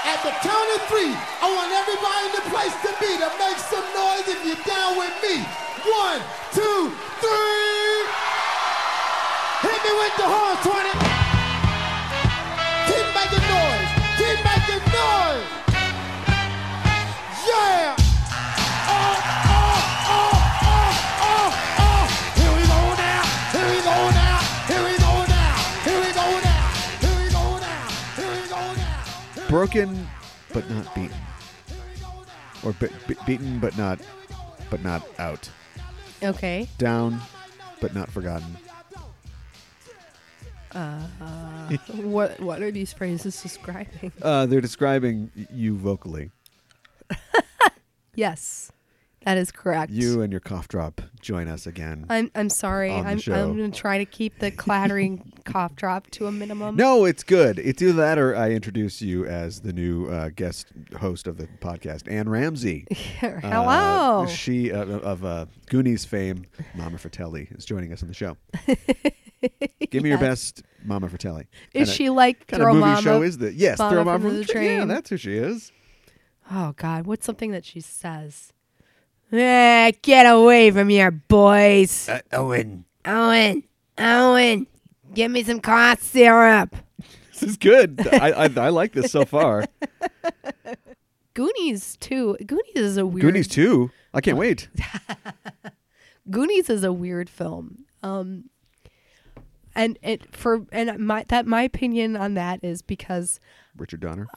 At the count of three, I want everybody in the place to be to make some noise if you're down with me. 1, 2, 3. Hit me with the horn, 20. Keep making noise. Keep making noise. Yeah. Oh, oh, oh, oh, oh, oh. Here we go now. Here we go now. Here we go now. Here we go now. Here we go now. Here we go now. Broken, but not beaten. Or beaten, but not out. Okay. Down, but not forgotten. What are these phrases describing? They're describing you vocally. Yes, that is correct. You and your cough drop join us again. I'm sorry. On the I'm show. going to try to keep the clattering cough drop to a minimum. No, it's good. It's either that or I introduce you as the new guest host of the podcast, Anne Ramsey. Hello. She of Goonies fame, Mama Fratelli, is joining us on the show. Give me your best Mama Fratelli. Is she like kind Throw of movie Mama? show is that? Yes, Mama Throw Mama from from the the train. Yeah, train? that's who she is. Oh God, what's something that she says? Get away from here, boys. Owen. Owen, give me some cough syrup. This is good. I like this so far. Goonies too. Goonies is a weird. Goonies 2. I can't wait. Goonies is a weird film. And my opinion on that is because Richard Donner.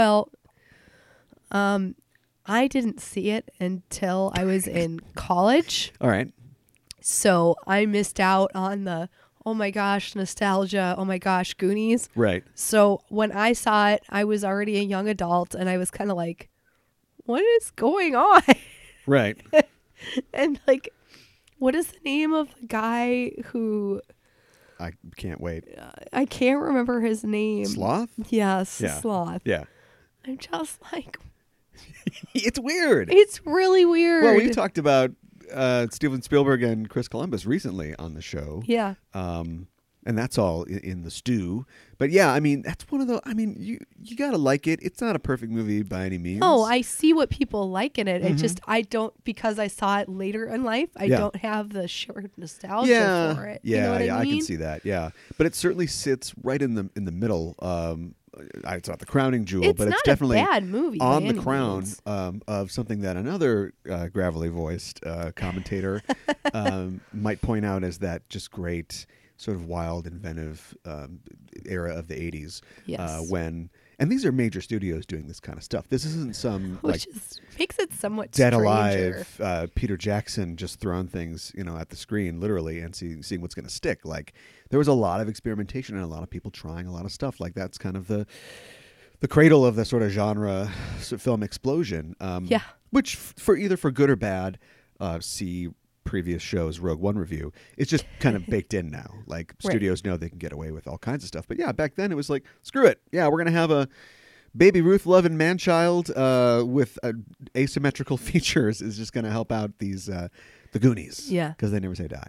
I didn't see it until I was in college. All right. So I missed out on the, oh my gosh, nostalgia. Oh my gosh, Goonies. Right. So when I saw it, I was already a young adult and I was kind of like, what is going on? Right. And like, what is the name of the guy who, I can't wait. I can't remember his name. Sloth? Yes, Yeah. Sloth. Yeah. I'm just like, It's weird. it's really weird. Well, we talked about Steven Spielberg and Chris Columbus recently on the show. Yeah. And that's all in the stew. But yeah, I mean, that's one of the, I mean, you got to like it. It's not a perfect movie by any means. Oh, I see what people like in it. Mm-hmm. It just, I don't, because I saw it later in life, I Yeah. don't have the short nostalgia for it. Yeah, You know what yeah, I mean? can see that. Yeah. But it certainly sits right in the middle. It's not the crowning jewel, It's but not it's definitely a bad movie by on the any crown means. of something that another gravelly voiced commentator might point out as that just great sort of wild, inventive era of the 80s. Yes. And these are major studios doing this kind of stuff. This isn't some Which makes it somewhat dead stranger. alive Peter Jackson just throwing things at the screen literally and seeing what's going to stick. Like there was a lot of experimentation and a lot of people trying a lot of stuff. Like that's kind of the cradle of the sort of genre film explosion. Yeah. Which for either for good or bad, see previous shows Rogue One review. It's just kind of baked in now. Like Right. studios know they can get away with all kinds of stuff. But yeah, back then it was like screw it. Yeah, we're gonna have a Baby Ruth loving man-child with asymmetrical features is just going to help out these the Goonies. Yeah. Because they never say die.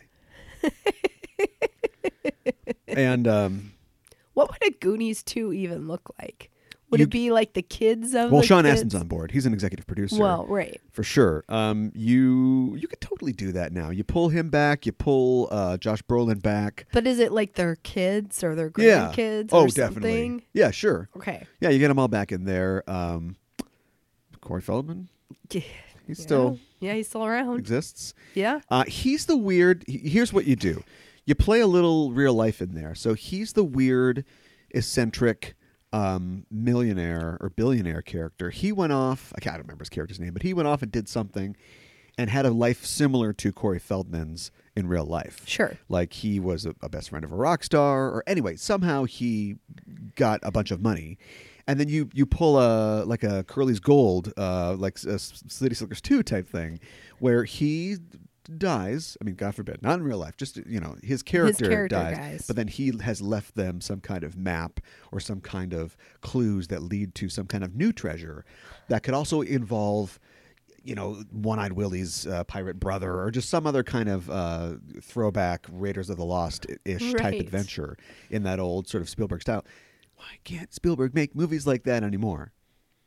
And What would a Goonies 2 even look like? Would You- it be like the kids of well, the Sean kids? Astin's on board. He's an executive producer. Well, right. For sure. You could totally do that now. You pull him back. You pull Josh Brolin back. But is it like their kids or their Yeah. grandkids Oh, or definitely. something? Yeah, sure. Okay. Yeah, you get them all back in there. Corey Feldman, Yeah. he's still Yeah, he's still around. exists. Yeah. He's the weird. Here's what you do: you play a little real life in there. So he's the weird, eccentric millionaire or billionaire character. He went off. I can't remember his character's name, but he went off and did something, and had a life similar to Corey Feldman's in real life. Sure. Like he was a best friend of a rock star, or anyway, somehow he got a bunch of money. And then you pull a Curly's Gold, like a City Slickers 2 type thing, where he dies. I mean, God forbid, not in real life. Just his character dies, but then he has left them some kind of map or some kind of clues that lead to some kind of new treasure that could also involve, One-Eyed Willie's pirate brother, or just some other kind of throwback Raiders of the Lost-ish type Right. adventure in that old sort of Spielberg style. Why can't Spielberg make movies like that anymore?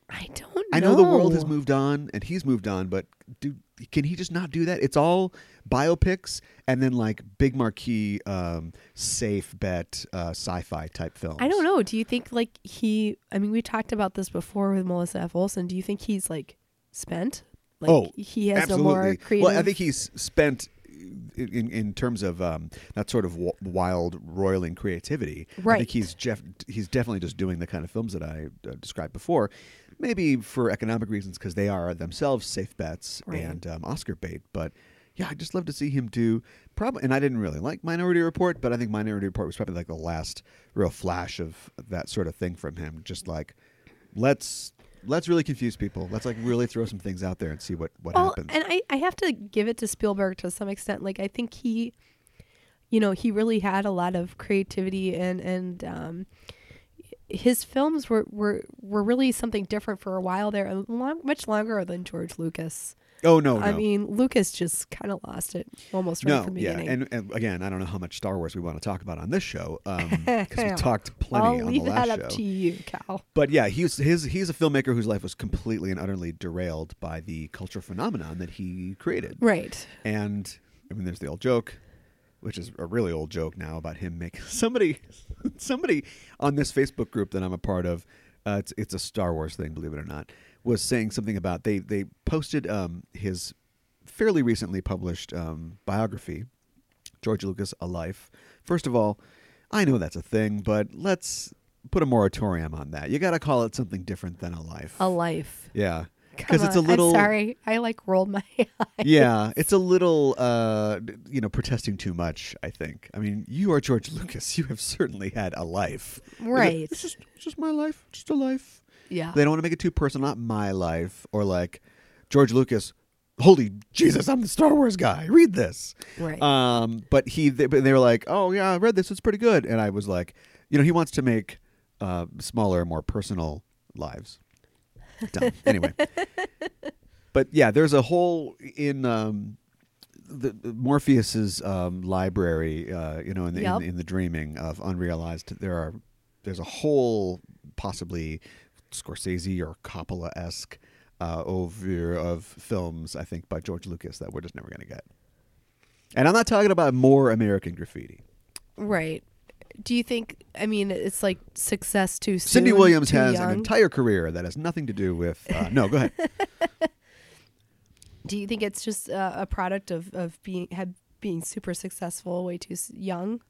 I don't know. I know the world has moved on and he's moved on, but can he just not do that? It's all biopics and then like big marquee, safe bet, sci-fi type films. I don't know. Do you think like we talked about this before with Melissa F. Olson. Do you think he's like spent? Like he has absolutely. no more creative. Well, I think he's spent in terms of that sort of wild, roiling creativity. Right. I think he's definitely just doing the kind of films that I described before. Maybe for economic reasons because they are themselves safe bets and Oscar bait. But yeah, I'd just love to see him do probably. And I didn't really like Minority Report, but I think Minority Report was probably like the last real flash of that sort of thing from him. Just like let's really confuse people. Let's like really throw some things out there and see what happens. And I have to give it to Spielberg to some extent. Like I think he really had a lot of creativity and his films were really something different for a while there, much longer than George Lucas. Oh no! I mean, Lucas just kind of lost it almost right from the beginning. And again, I don't know how much Star Wars we want to talk about on this show because we talked plenty I'll on the leave last that show. up to you, Cal. But yeah, he's a filmmaker whose life was completely and utterly derailed by the cultural phenomenon that he created. Right. And I mean, there's the old joke, which is a really old joke now about him making somebody on this Facebook group that I'm a part of. It's a Star Wars thing, believe it or not. Was saying something about they posted his fairly recently published biography, George Lucas: A Life. First of all, I know that's a thing, but let's put a moratorium on that. You got to call it something different than a life. A life. Yeah. Because it's a little. I'm sorry, I like rolled my eyes. Yeah, it's a little, protesting too much. I think. I mean, you are George Lucas. You have certainly had a life. Right. It's just my life. Just a life. Yeah. They don't want to make it too personal. Not my life, or like George Lucas. Holy Jesus, I'm the Star Wars guy. Read this. Right. But they were like, oh yeah, I read this. It's pretty good. And I was like, he wants to make smaller, more personal lives. Dumb. Anyway, but yeah, there's a whole in the Morpheus's library. In the dreaming of unrealized. There's a whole possibly Scorsese or Coppola-esque over of films, I think, by George Lucas that we're just never going to get. And I'm not talking about more American Graffiti. Right. Do you think, it's like success too soon? Cindy Williams has young? an entire career that has nothing to do with... no, go ahead. Do you think it's just a product of being super successful way too young?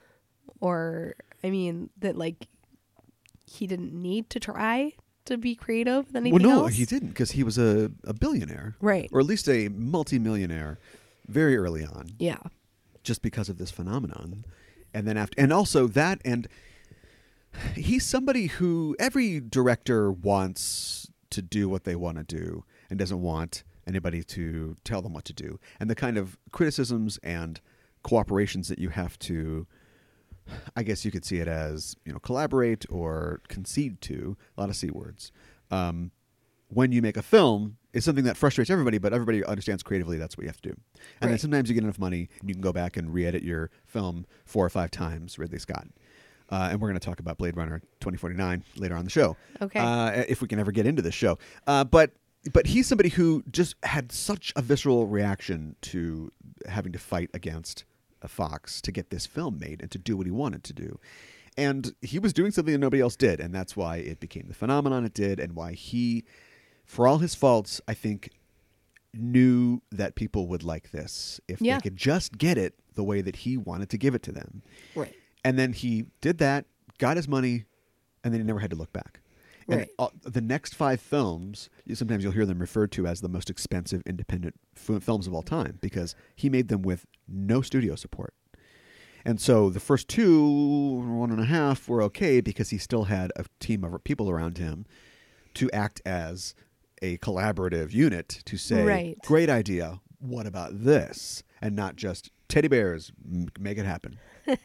Or, that like he didn't need to try to be creative with anything else? Well, no, else? he didn't, because he was a billionaire. Right. Or at least a multimillionaire very early on. Yeah. Just because of this phenomenon. And then and also that, and he's somebody who every director wants to do what they want to do and doesn't want anybody to tell them what to do. And the kind of criticisms and cooperations that you have to, I guess you could see it as, collaborate or concede to, a lot of C words. When you make a film, is something that frustrates everybody, but everybody understands creatively that's what you have to do. And then sometimes you get enough money and you can go back and re-edit your film 4 or 5 times, Ridley Scott. And we're going to talk about Blade Runner 2049 later on the show. Okay. If we can ever get into this show. But he's somebody who just had such a visceral reaction to having to fight against Fox to get this film made and to do what he wanted to do. And he was doing something that nobody else did, and that's why it became the phenomenon it did, and why he, for all his faults, I think, knew that people would like this if they could just get it the way that he wanted to give it to them. Right. And then he did that, got his money, and then he never had to look back. Right. And the next 5 films, sometimes you'll hear them referred to as the most expensive independent films of all time because he made them with no studio support. And so the first 2, 1.5 were okay because he still had a team of people around him to act as a collaborative unit to say, great idea, what about this? And not just teddy bears, make it happen.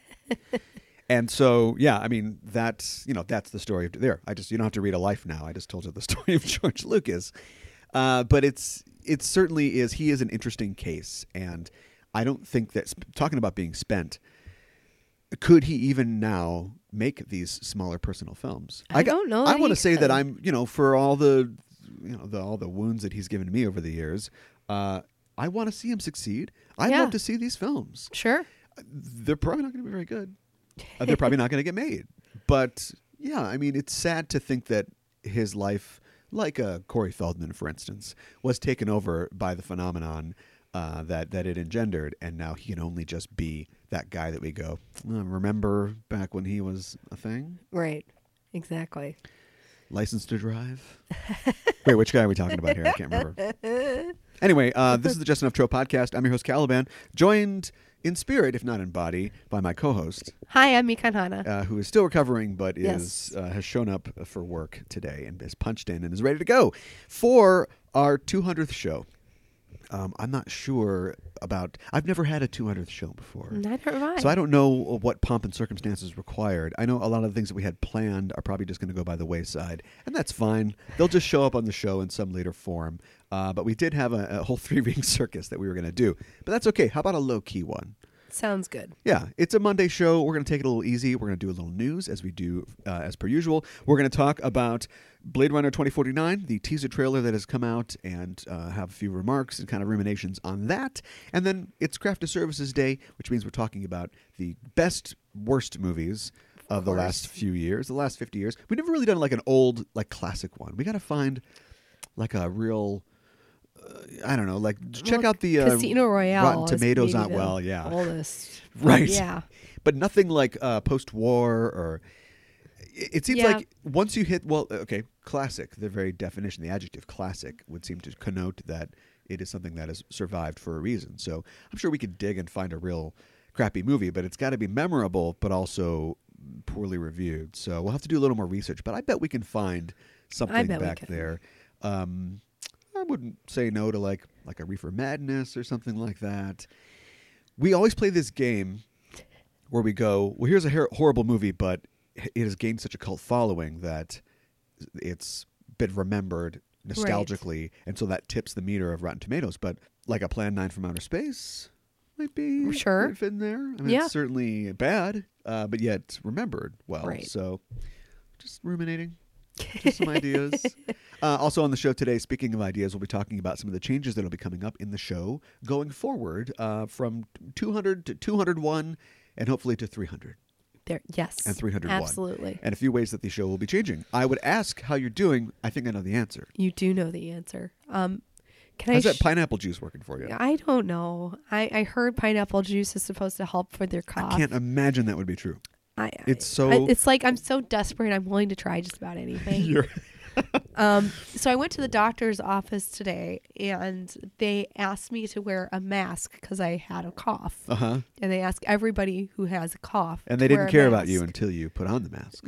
And so, yeah, that's the story of there. You don't have to read a life now. I just told you the story of George Lucas. But it certainly is, he is an interesting case. And I don't think that, talking about being spent, could he even now make these smaller personal films. I don't know I that want he to say that could. I'm, for all the, all the wounds that he's given me over the years, I want to see him succeed. I'd Yeah. love to see these films. Sure. They're probably not going to be very good. They're probably not going to get made. But yeah, I mean, it's sad to think that his life, like Corey Feldman, for instance, was taken over by the phenomenon that it engendered, and now he can only just be that guy that we go, remember back when he was a thing? Right. Exactly. License to Drive? Wait, which guy are we talking about here? I can't remember. Anyway, this is the Just Enough Trope podcast. I'm your host, Caliban, joined in spirit, if not in body, by my co-host, Hi, I'm Mikan Hana. who is still recovering but Yes. has shown up for work today and is punched in and is ready to go for our 200th show. I'm not sure about... I've never had a 200th show before. Neither have I. So I don't know what pomp and circumstances required. I know a lot of the things that we had planned are probably just going to go by the wayside, and that's fine. They'll just show up on the show in some later form. But we did have a whole 3-ring circus that we were going to do. But that's okay. How about a low-key one? Sounds good. Yeah, it's a Monday show. We're going to take it a little easy. We're going to do a little news as we do as per usual. We're going to talk about Blade Runner 2049, the teaser trailer that has come out, and have a few remarks and kind of ruminations on that. And then it's Craft of Services Day, which means we're talking about the best, worst movies of the last few years, the last 50 years. We've never really done like an old, like classic one. We got to find like a real... I don't know, like check out the Casino Royale. Rotten is Tomatoes maybe not the well, yeah. Oldest. Right. Yeah. But nothing like post-war or... It seems Yeah. like once you hit... Well, okay, classic, the very definition, the adjective classic would seem to connote that it is something that has survived for a reason. So I'm sure we could dig and find a real crappy movie, but it's got to be memorable, but also poorly reviewed. So we'll have to do a little more research, but I bet we can find something bet we back can. there. I wouldn't say no to like a Reefer Madness or something like that. We always play this game where we go, well, here's a horrible movie, but it has gained such a cult following that it's been remembered nostalgically, and so that tips the meter of Rotten Tomatoes. But like a Plan 9 from Outer Space might be Sure. might fit in there. I mean, Yeah. it's certainly bad, but yet remembered well. Right. So just ruminating. Just some ideas. Also on the show today, speaking of ideas, we'll be talking about some of the changes that will be coming up in the show going forward from 200 to 201 and hopefully to 300 There. Yes. and 301. Absolutely. And a few ways that the show will be changing. I would ask how you're doing. I think I know the answer. You do know the answer. Can How's I? that pineapple juice working for you? I don't know. I heard pineapple juice is supposed to help for their cough. I can't imagine that would be true. It's so... It's like I'm so desperate. I'm willing to try just about anything. You're... So I went to the doctor's office today, and they asked me to wear a mask because I had a cough. Uh-huh. And they ask everybody who has a cough. And they to wear didn't a care about you mask. until you put on the mask.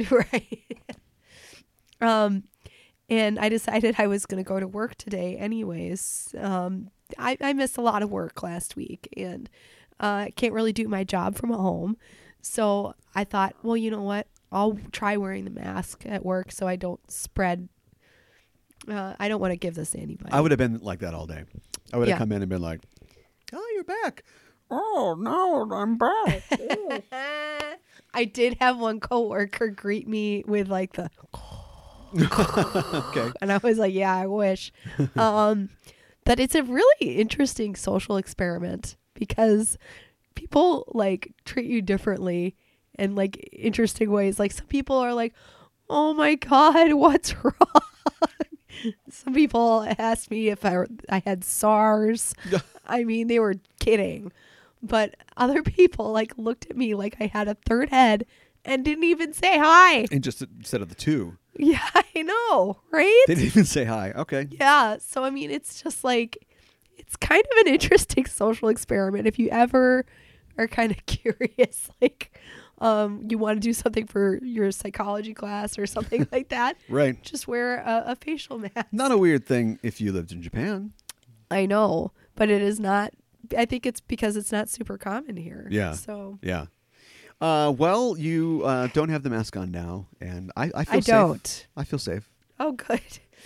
Right. And I decided I was going to go to work today anyways. I missed a lot of work last week, and I can't really do my job from home. So I thought, well, you know what? I'll try wearing the mask at work so I don't spread. I don't want to give this to anybody. I would have been like that all day. I would have Yeah. come in and been like, oh, you're back. Oh, no, I'm back. I did have one coworker greet me with like the, Okay. and I was like, yeah, I wish. But it's a really interesting social experiment because people like treat you differently in like interesting ways. Like some people are like, oh my God, what's wrong? Some people asked me if I had SARS. I mean, they were kidding. But other people like looked at me like I had a third head and didn't even say hi. And just instead of the two, Yeah, I know, right? they didn't even say hi. Okay. Yeah. So, I mean, it's just like, it's kind of an interesting social experiment. If you ever are kind of curious, like, you want to do something for your psychology class or something like that, Right. just wear a facial mask. Not a weird thing if you lived in Japan. I know, but it is not. I think it's because it's not super common here. Yeah. So Yeah. Well, you don't have the mask on now, and I feel I safe. don't. I feel safe. Oh, good.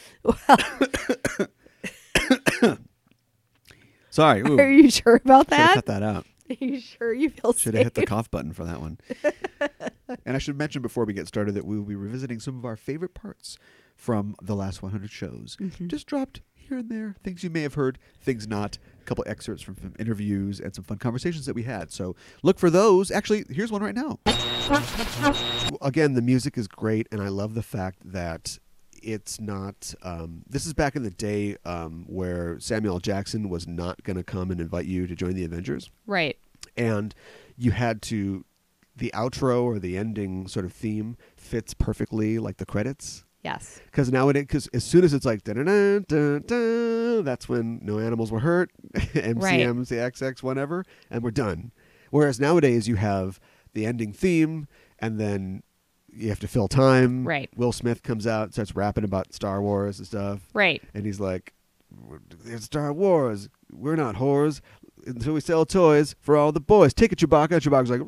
Well, Sorry. Ooh, are you sure about should have that? cut that out. Are you sure you feel Should have hit the safe? cough button for that one. And I should mention before we get started that we will be revisiting some of our favorite parts from the last 100 shows. Just dropped here and there, things you may have heard, things not, a couple excerpts from interviews and some fun conversations that we had. So look for those. Actually, here's one right now. Again, the music is great, and I love the fact that it's not this is back in the day where Samuel L. Jackson was not going to come and invite you to join the Avengers. Right. And you had to, the outro or the ending sort of theme fits perfectly like the credits. Yes. Because nowadays, because as soon as it's like, da-da-da-da-da, that's when No Animals Were Hurt, MCM, CXX, whatever, and we're done. Whereas nowadays you have the ending theme, and then you have to fill time. Right. Will Smith comes out, starts rapping about Star Wars and stuff. Right. And he's like, it's Star Wars. We're not whores until we sell toys for all the boys. Take it, Chewbacca. Chewbacca's like,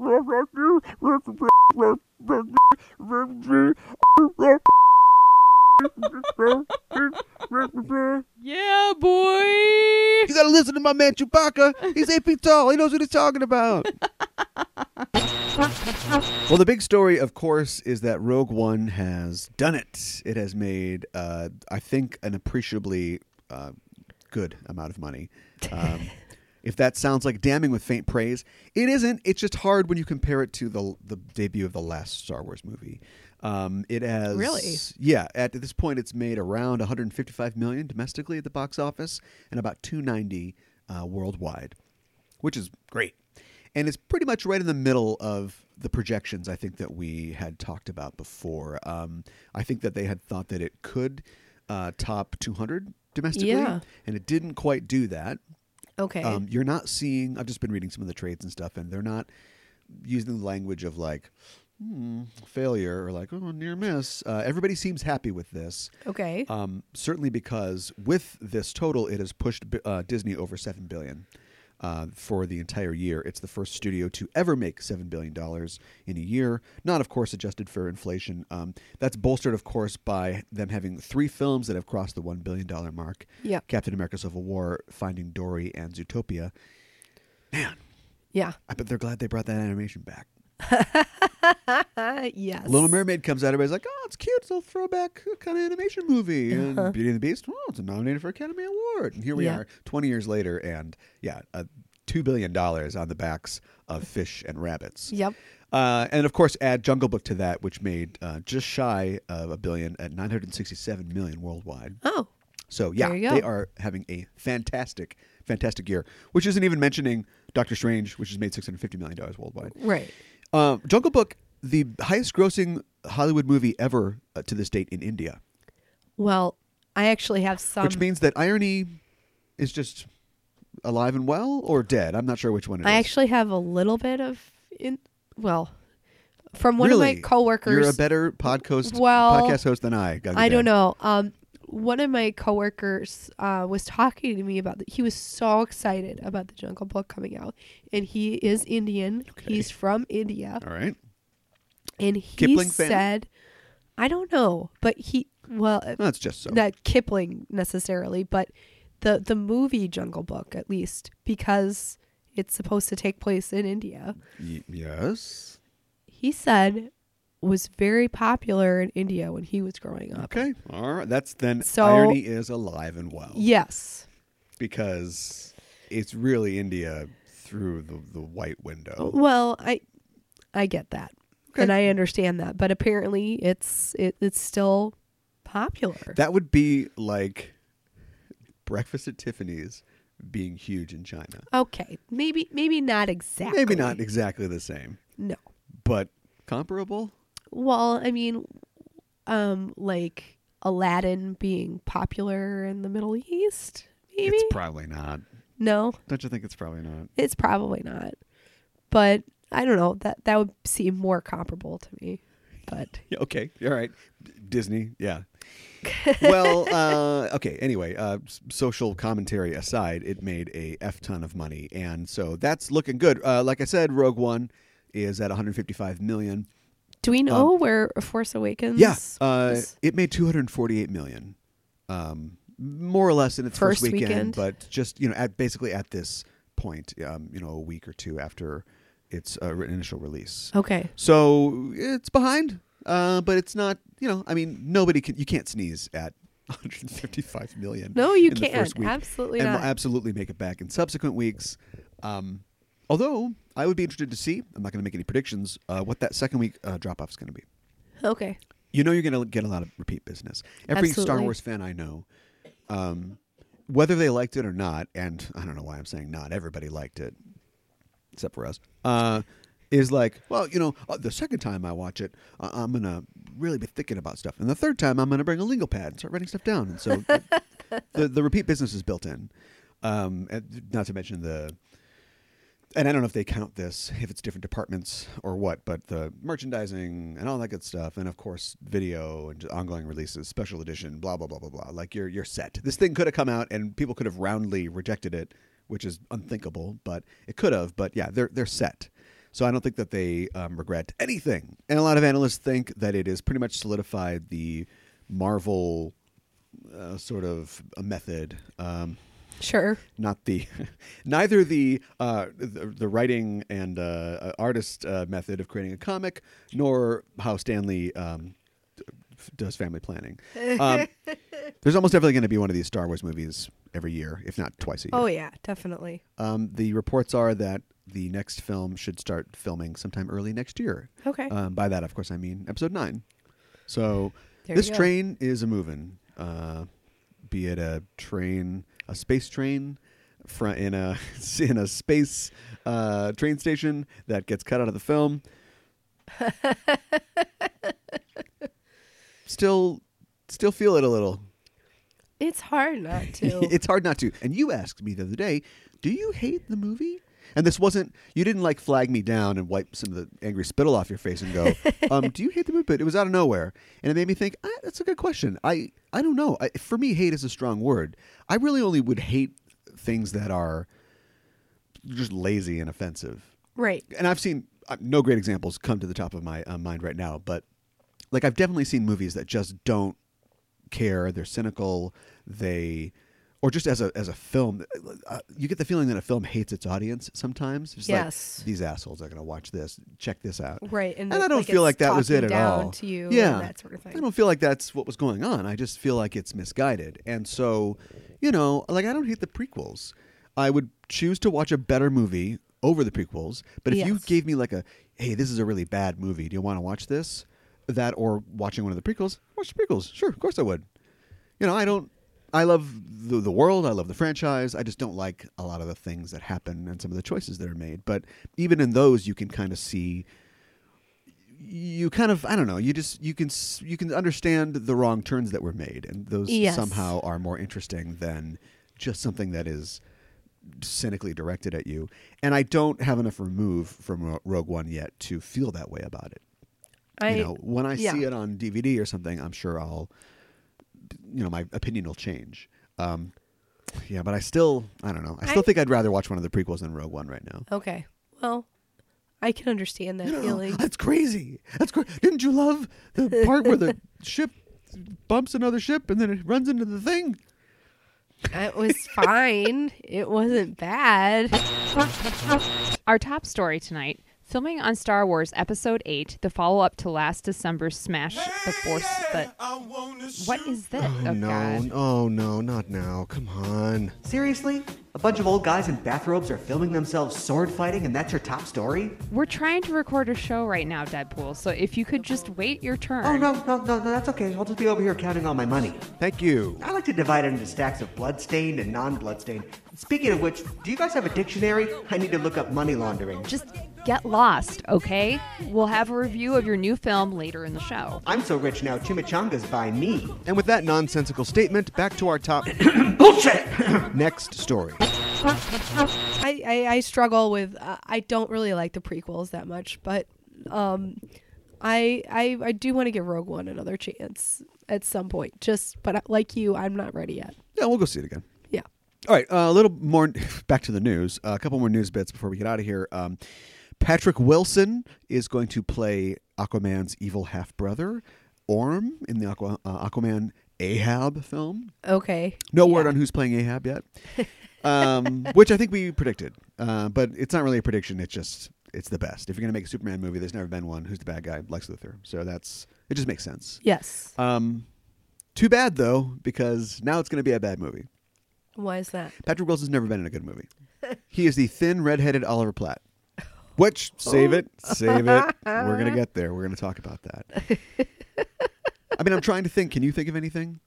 Yeah, boy. you gotta listen to my man Chewbacca. He's 8 feet tall. He knows what he's talking about. Well, the big story, of course, is that Rogue One has done it. It has made, I think, an appreciably good amount of money. If that sounds like damning with faint praise, it isn't. It's just hard when you compare it to the debut of the last Star Wars movie. It has Really? Yeah. At this point, it's made around $155 million domestically at the box office and about $290 worldwide, which is great. And it's pretty much right in the middle of the projections I think that we had talked about before. I think that they had thought that it could top 200 domestically, Yeah. and it didn't quite do that. Okay. You're not seeing, I've just been reading some of the trades and stuff, and they're not using the language of like, failure or like, oh, near miss. Everybody seems happy with this. Okay. Certainly because with this total, it has pushed Disney over $7 billion. For the entire year. It's the first studio to ever make $7 billion in a year, not, of course, adjusted for inflation. That's bolstered, of course, by them having 3 films that have crossed the $1 billion mark. Yeah. Captain America Civil War, Finding Dory, and Zootopia. Man, Yeah. I bet they're glad they brought that animation back. Yes. Little Mermaid comes out, everybody's like, oh, it's cute, it's a throwback kind of animation movie. And Beauty and the Beast, oh, it's nominated for Academy Award. And here we are 20 years later, and $2 billion on the backs of fish and rabbits. Yep. And of course, add Jungle Book to that, which made just shy of $1 billion at $967 million worldwide. Oh. So yeah, There you go. they are having a fantastic year, which isn't even mentioning Doctor Strange, which has made $650 million worldwide. Right. Jungle Book, the highest grossing Hollywood movie ever to this date in India. Well, I actually have some. Which means that irony is just alive and well or dead. I'm not sure which one it is. I actually have a little bit of from one of my coworkers. You're a better podcast host than I. I don't know. One of my coworkers was talking to me about he was so excited about the Jungle Book coming out, and he is Indian. Okay. He's from India. All right. And he Kipling fan? said, I don't know, but That's just so. not Kipling necessarily, but the movie Jungle Book, at least, because it's supposed to take place in India. Yes. He said was very popular in India when he was growing up. Okay. All right. So- irony is alive and well. Yes. Because it's really India through the white window. Well, I get that. Okay. And I understand that, but apparently it's still popular. That would be like Breakfast at Tiffany's being huge in China. Okay. Maybe not exactly. Maybe not exactly the same, No. but comparable. Well, I mean, like Aladdin being popular in the Middle East, maybe? It's probably not. No, Don't you think it's probably not? it's probably not. But I don't know. That would seem more comparable to me. But Yeah, okay. All right. Disney. Yeah. Well, okay. Anyway, social commentary aside, it made a F ton of money. And so that's looking good. Like I said, Rogue One is at $155 million. do we know where Force Awakens? Yeah. is? It made $248 million. More or less in its first weekend, weekend. but just, basically at this point, a week or two after its initial release. Okay. So it's behind, but it's not. I mean, you can't sneeze at 155 million. No, you in the can't. first week, Absolutely and not. will absolutely make it back in subsequent weeks. Although I would be interested to see. I'm not going to make any predictions. What that second week drop off is going to be. Okay. You're going to get a lot of repeat business. Every Star Absolutely. Wars fan I know, whether they liked it or not, and I don't know why I'm saying not everybody liked it, except for us, is like, well, the second time I watch it, I'm going to really be thinking about stuff. And the third time, I'm going to bring a lingo pad and start writing stuff down. And so the repeat business is built in. And not to mention and I don't know if they count this, if it's different departments or what, but the merchandising and all that good stuff, and of course video and ongoing releases, special edition, blah blah blah blah blah. Like you're set. This thing could have come out and people could have roundly rejected it, which is unthinkable, but it could have. But yeah, they're set. So I don't think that they regret anything. And a lot of analysts think that it has pretty much solidified the Marvel sort of a method. Sure. Not neither the writing and artist method of creating a comic, nor how Stanley does family planning. There's almost definitely going to be one of these Star Wars movies every year, if not twice a year. Oh yeah, definitely. The reports are that the next film should start filming sometime early next year. Okay. By that, of course, I mean Episode 9. So There this you go. train is a moving. Be it a space train in a space train station that gets cut out of the film. Still feel it a little. It's hard not to. It's hard not to. And you asked me the other day, do you hate the movie? And this wasn't, you didn't like flag me down and wipe some of the angry spittle off your face and go, do you hate the movie? But it was out of nowhere. And it made me think, that's a good question. I don't know. For me, hate is a strong word. I really only would hate things that are just lazy and offensive. Right. And I've seen no great examples come to the top of my mind right now, but like I've definitely seen movies that just don't care. They're cynical. Or just as a film, you get the feeling that a film hates its audience sometimes. It's Yes. like, these assholes are going to watch this. Check this out. Right. And I don't feel like that was it at all. To you Yeah. and that sort of thing. I don't feel like that's what was going on. I just feel like it's misguided. And so, like I don't hate the prequels. I would choose to watch a better movie over the prequels. But if you Yes. gave me like hey, this is a really bad movie. Do you want to watch this? That or watching one of the prequels? Watch the prequels. Sure, of course I would. I love the world. I love the franchise. I just don't like a lot of the things that happen and some of the choices that are made. But even in those, you can kind of see. You kind of, I don't know. You can understand the wrong turns that were made, and those Yes. somehow are more interesting than just something that is cynically directed at you. And I don't have enough remove from Rogue One yet to feel that way about it. When I see it on DVD or something, I'm sure my opinion will change. But I don't know. I still think I'd rather watch one of the prequels than Rogue One right now. Okay. Well, I can understand that feeling. That's crazy. That's crazy. Didn't you love the part where the ship bumps another ship and then it runs into the thing? It was fine. It wasn't bad. Our top story tonight, filming on Star Wars Episode 8, the follow-up to last December's smash, The Force... What is this? God. Oh, no, not now. Come on. Seriously? A bunch of old guys in bathrobes are filming themselves sword fighting and that's your top story? We're trying to record a show right now, Deadpool, so if you could just wait your turn. Oh, no, that's okay. I'll just be over here counting all my money. Thank you. I like to divide it into stacks of bloodstained and non-bloodstained. Speaking of which, do you guys have a dictionary? I need to look up money laundering. Just get lost, okay? We'll have a review of your new film later in the show. I'm so rich now, chimichangas buy me. And with that nonsensical statement, back to our top Bullshit! next story. I struggle with. I don't really like the prequels that much, but I do want to give Rogue One another chance at some point. But like you, I'm not ready yet. Yeah, we'll go see it again. Yeah. All right, a little more back to the news. A couple more news bits before we get out of here. Patrick Wilson is going to play Aquaman's evil half-brother, Orm, in the Aquaman Ahab film. Okay. No word on who's playing Ahab yet, which I think we predicted. But it's not really a prediction. It's it's the best. If you're going to make a Superman movie, there's never been one. Who's the bad guy? Lex Luthor. So it just makes sense. Yes. Too bad though, because now it's going to be a bad movie. Why is that? Patrick Wilson's never been in a good movie. He is the thin, redheaded Oliver Platt. Which, save it. We're going to get there. We're going to talk about that. I mean, I'm trying to think. Can you think of anything?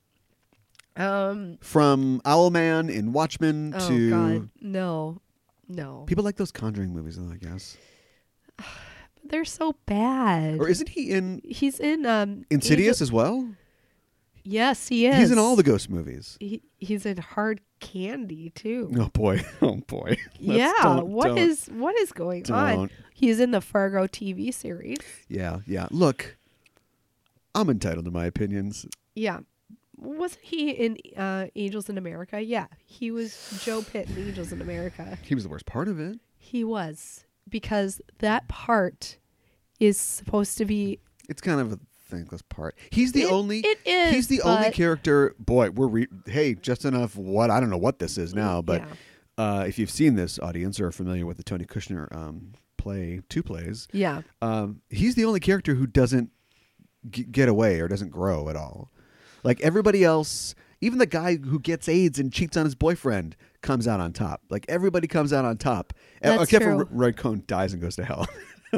From Owlman in Watchmen to... God. No. People like those Conjuring movies, though, I guess. They're so bad. Or isn't he in... He's in... Insidious as well? Yes, he is. He's in all the ghost movies. He's in Hard Candy, too. Oh, boy. What is going on? He's in the Fargo TV series. Yeah. Look, I'm entitled to my opinions. Yeah. Wasn't he in Angels in America? Yeah. He was Joe Pitt in Angels in America. He was the worst part of it. He was. Because that part is supposed to be... It's kind of a thankless part. He's the only... It is, He's the only character... Boy, hey, just enough what... I don't know what this is now, but if you've seen this, audience, or are familiar with the Tony Kushner two plays... Yeah. He's the only character who doesn't get away or doesn't grow at all. Like everybody else, even the guy who gets AIDS and cheats on his boyfriend comes out on top. Like everybody comes out on top. That's except true. for Roy Cohn dies and goes to hell.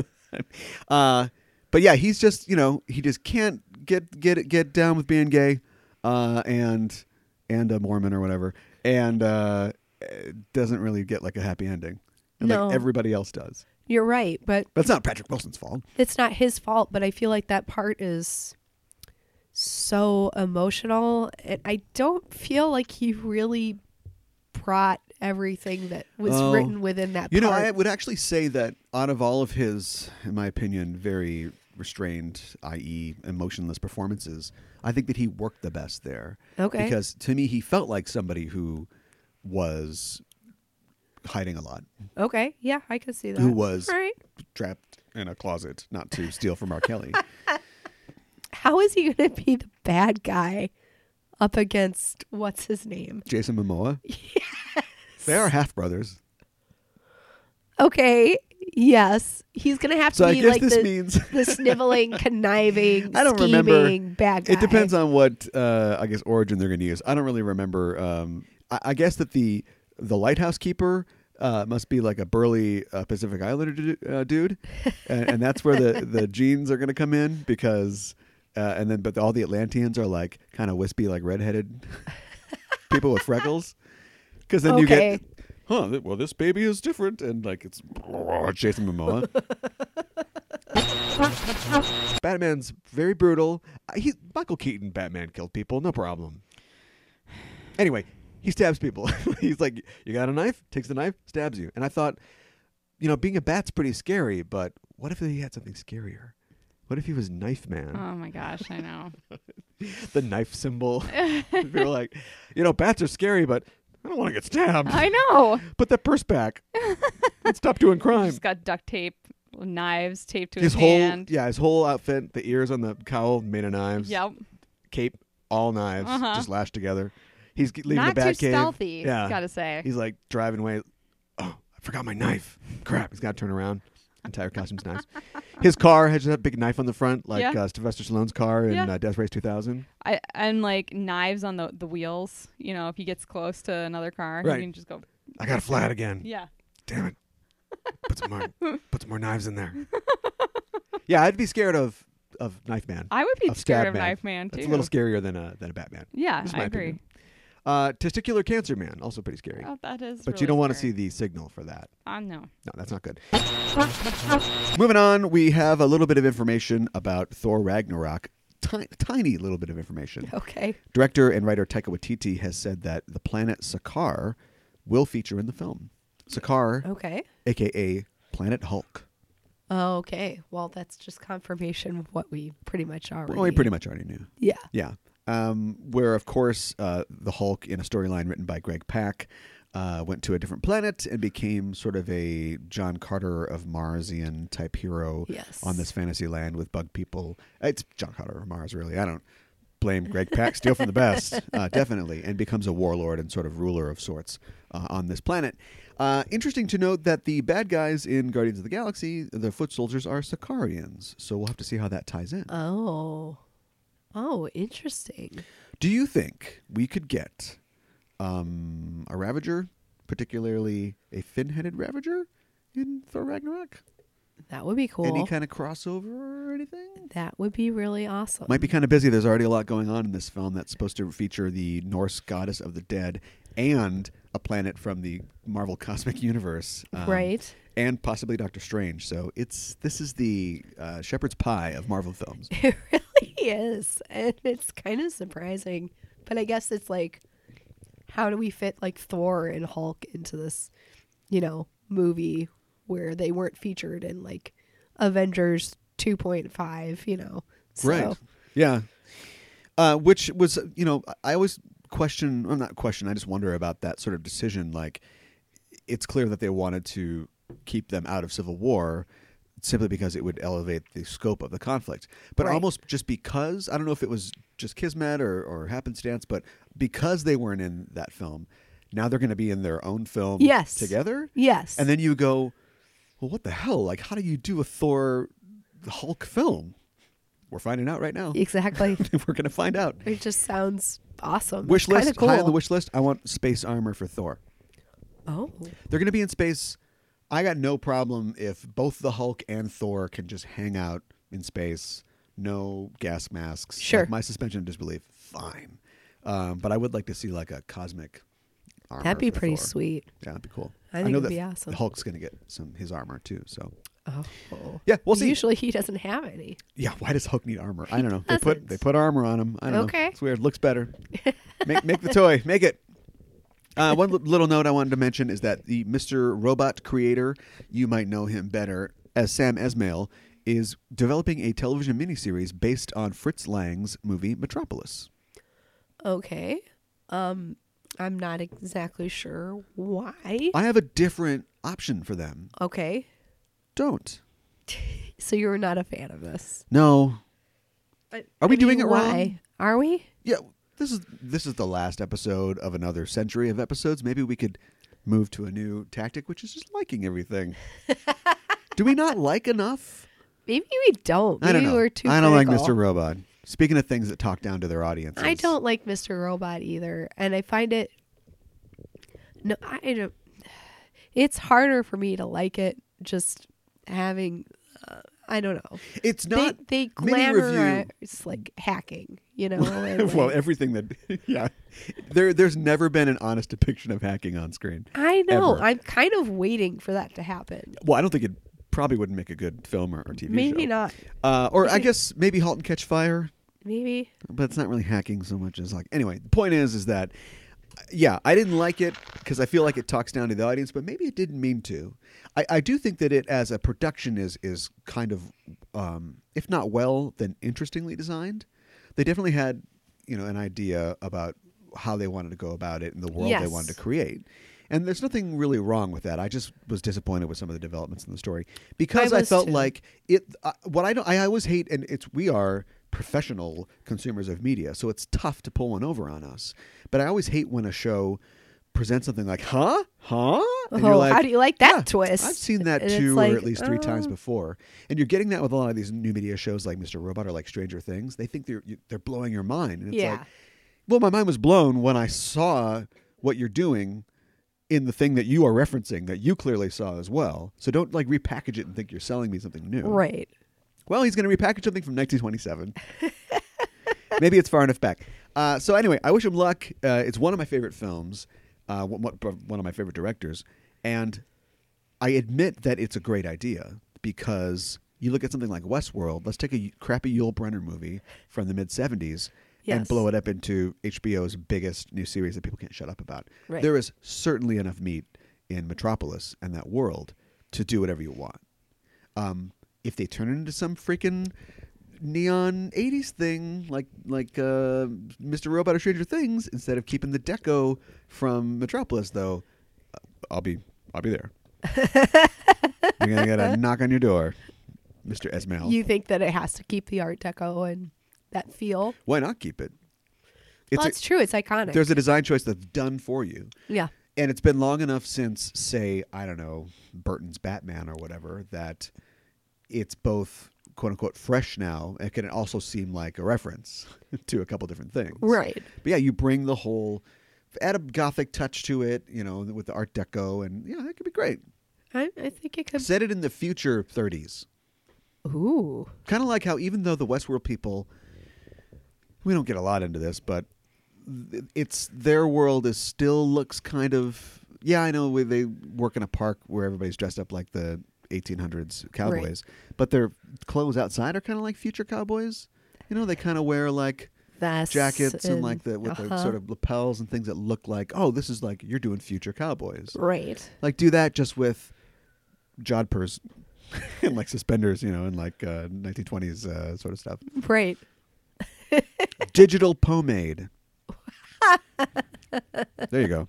But yeah, he's just, he just can't get down with being gay and a Mormon or whatever. And doesn't really get like a happy ending. And No. like everybody else does. You're right, but... That's not Patrick Wilson's fault. It's not his fault, but I feel like that part is so emotional. And I don't feel like he really brought everything that was written within that part. I would actually say that out of all of his, in my opinion, very restrained, i.e. emotionless performances, I think that he worked the best there. Okay. Because to me, he felt like somebody who was hiding a lot. Okay, yeah, I could see that. Who was Right. trapped in a closet, not to steal from R. Kelly. How is he going to be the bad guy up against, what's his name? Jason Momoa. Yes. They are half brothers. Okay, yes. He's going to have So to I be guess like this means the sniveling, conniving, I don't scheming remember. bad guy. It depends on what I guess origin they're going to use. I don't really remember. I guess that the lighthouse keeper must be like a burly Pacific Islander dude, and that's where the genes are going to come in because but all the Atlanteans are like kind of wispy, like redheaded people with freckles. Because then you get, well, this baby is different, and like it's Jason Momoa. Batman's very brutal. Michael Keaton, Batman killed people, no problem. Anyway, he stabs people. He's like, you got a knife? Takes the knife, stabs you. And I thought, being a bat's pretty scary, but what if he had something scarier? What if he was Knife Man? Oh my gosh, I know. The knife symbol. People are like, bats are scary, but I don't want to get stabbed. I know. Put that purse back. Let's stop doing crime. He's got duct tape, knives taped to his hand. His whole outfit, the ears on the cowl made of knives. Yep. Cape, all knives, just lashed together. He's leaving Not the too Batcave. stealthy, Yeah, gotta say. He's like driving away. Oh, I forgot my knife. Crap! He's got to turn around. Entire costume's nice. His car has that big knife on the front, like Sylvester Stallone's car in Death Race 2000. And like knives on the wheels. If he gets close to another car, Right. he can just go. I got a flat again. Yeah. Damn it! Put some more knives in there. Yeah, I'd be scared of Knife Man. I would be Of scared Stab of Man. Knife Man too. It's a little scarier than a Batman. Yeah, This is I my agree. opinion. Testicular Cancer Man, also pretty scary. Oh, that is. But you don't want to see the signal for that. No. No, that's not good. Moving on, we have a little bit of information about Thor Ragnarok. Tiny little bit of information. Okay. Director and writer Taika Waititi has said that the planet Sakaar will feature in the film. Sakaar, Okay. a.k.a. Planet Hulk. Oh, okay. Well, that's just confirmation of what we pretty much already... Well, we pretty much already knew. Yeah. Yeah. Where, of course, the Hulk, in a storyline written by Greg Pak, went to a different planet and became sort of a John Carter of Marsian type hero Yes. on this fantasy land with bug people. It's John Carter of Mars, really. I don't blame Greg Pak, steal from the best, definitely, and becomes a warlord and sort of ruler of sorts on this planet. Interesting to note that the bad guys in Guardians of the Galaxy, the foot soldiers, are Sicarians. So we'll have to see how that ties in. Oh, interesting. Do you think we could get a Ravager, particularly a fin-headed Ravager, in Thor Ragnarok? That would be cool. Any kind of crossover or anything? That would be really awesome. Might be kind of busy. There's already a lot going on in this film that's supposed to feature the Norse goddess of the dead and a planet from the Marvel Cosmic Universe. Right. And possibly Doctor Strange. So this is the shepherd's pie of Marvel films. It really is. And it's kind of surprising. But I guess it's like, how do we fit like Thor and Hulk into this, movie where they weren't featured in like Avengers 2.5, So. Right. Yeah. Which was, I always I just wonder about that sort of decision. Like, it's clear that they wanted to keep them out of Civil War simply because it would elevate the scope of the conflict. But Right. almost just because, I don't know if it was just kismet or happenstance, but because they weren't in that film, now they're going to be in their own film Yes. together. Yes. And then you go, well, what the hell? Like, how do you do a Thor Hulk film? We're finding out right now. Exactly. We're going to find out. It just sounds awesome. Wish It's kinda list, cool. high on the wish list. I want space armor for Thor. Oh. They're going to be in space. I got no problem if both the Hulk and Thor can just hang out in space. No gas masks. Sure. Like, my suspension of disbelief, fine. But I would like to see like a cosmic armor. That'd be for pretty Thor. sweet. Yeah, that'd be cool. I think know it'd that be awesome. The Hulk's going to get his armor too. So Oh. yeah, we'll see. Usually he doesn't have any. Yeah, why does Hulk need armor? I don't know. doesn't. They put armor on him. I don't Okay. know. It's weird. Looks better. Make the toy. Make it. One little note I wanted to mention is that the Mr. Robot creator, you might know him better as Sam Esmail, is developing a television miniseries based on Fritz Lang's movie Metropolis. Okay. I'm not exactly sure why. I have a different option for them. Okay. Don't. So you're not a fan of this. No. But Are we I mean, doing it why? wrong? Are we? Yeah, this is the last episode of another century of episodes. Maybe we could move to a new tactic, which is just liking everything. Do we not like enough? Maybe we don't. Maybe I don't know. we're too I don't like critical. Mr. Robot. Speaking of things that talk down to their audiences. I don't like Mr. Robot either. And I find it... No, I don't... It's harder for me to like it just having... I don't know. It's not. They mini review. glamorize like hacking, and, Well, like- everything that. Yeah. There's never been an honest depiction of hacking on screen. I know. Ever. I'm kind of waiting for that to happen. Well, I don't think it probably wouldn't make a good film or TV show. Maybe not. Or I guess maybe *Halt and Catch Fire*. Maybe. But it's not really hacking so much as like. Anyway, the point is that, yeah, I didn't like it because I feel like it talks down to the audience, but maybe it didn't mean to. I do think that it as a production is kind of, if not well, then interestingly designed. They definitely had, an idea about how they wanted to go about it and the world they Yes. wanted to create. And there's nothing really wrong with that. I just was disappointed with some of the developments in the story because I I was felt too. like it. What I always hate, and we are professional consumers of media, so it's tough to pull one over on us. But I always hate when a show presents something like, huh? And you're Oh, like, how do you like that "Yeah, twist?" I've seen that And it's 2 like, or at least 3 times oh. before. And you're getting that with a lot of these new media shows like Mr. Robot or like Stranger Things. They think they're blowing your mind. And it's Yeah. like, well, my mind was blown when I saw what you're doing in the thing that you are referencing that you clearly saw as well. So don't like repackage it and think you're selling me something new. Right. Well, he's going to repackage something from 1927. Maybe it's far enough back. So anyway, I wish him luck. It's one of my favorite films, one of my favorite directors. And I admit that it's a great idea because you look at something like Westworld. Let's take a crappy Yul Brynner movie from the mid-'70s and Yes. blow it up into HBO's biggest new series that people can't shut up about. Right. There is certainly enough meat in Metropolis and that world to do whatever you want. If they turn it into some freaking neon 80s thing like Mr. Robot or Stranger Things instead of keeping the deco from Metropolis, though, I'll be there. You're gonna get a knock on your door, Mr. Esmail. You think that it has to keep the Art Deco and that feel? Why not keep it? Well, it's true. It's iconic. There's a design choice that's done for you. Yeah. And it's been long enough since, say, I don't know, Burton's Batman or whatever, that it's both quote unquote fresh now. It can also seem like a reference to a couple different things. Right. But yeah, you bring the whole, add a gothic touch to it, with the Art Deco, and yeah, that could be great. I think it could. Set it in the future 30s. Ooh. Kind of like how even though the Westworld people, we don't get a lot into this, but it's their world is still looks kind of, yeah, I know they work in a park where everybody's dressed up like the 1800s cowboys, but their clothes outside are kind of like future cowboys. They kind of wear like Vests jackets and like with the uh-huh. sort of lapels and things that look like, oh, this is like you're doing future cowboys. Right. Like do that just with jodhpurs and like suspenders, and like 1920s sort of stuff. Right. Digital pomade. There you go.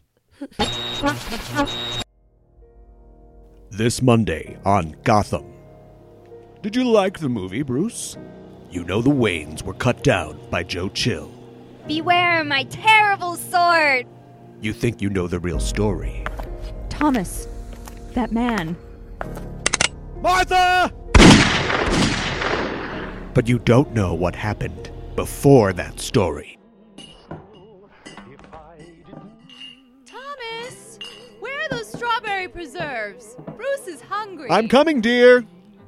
This Monday on Gotham. Did you like the movie, Bruce? The Waynes were cut down by Joe Chill. Beware my terrible sword! You think you know the real story. Thomas, that man. Martha! But you don't know what happened before that story. Thomas, where are those strawberry preserves? Bruce is hungry. I'm coming, dear.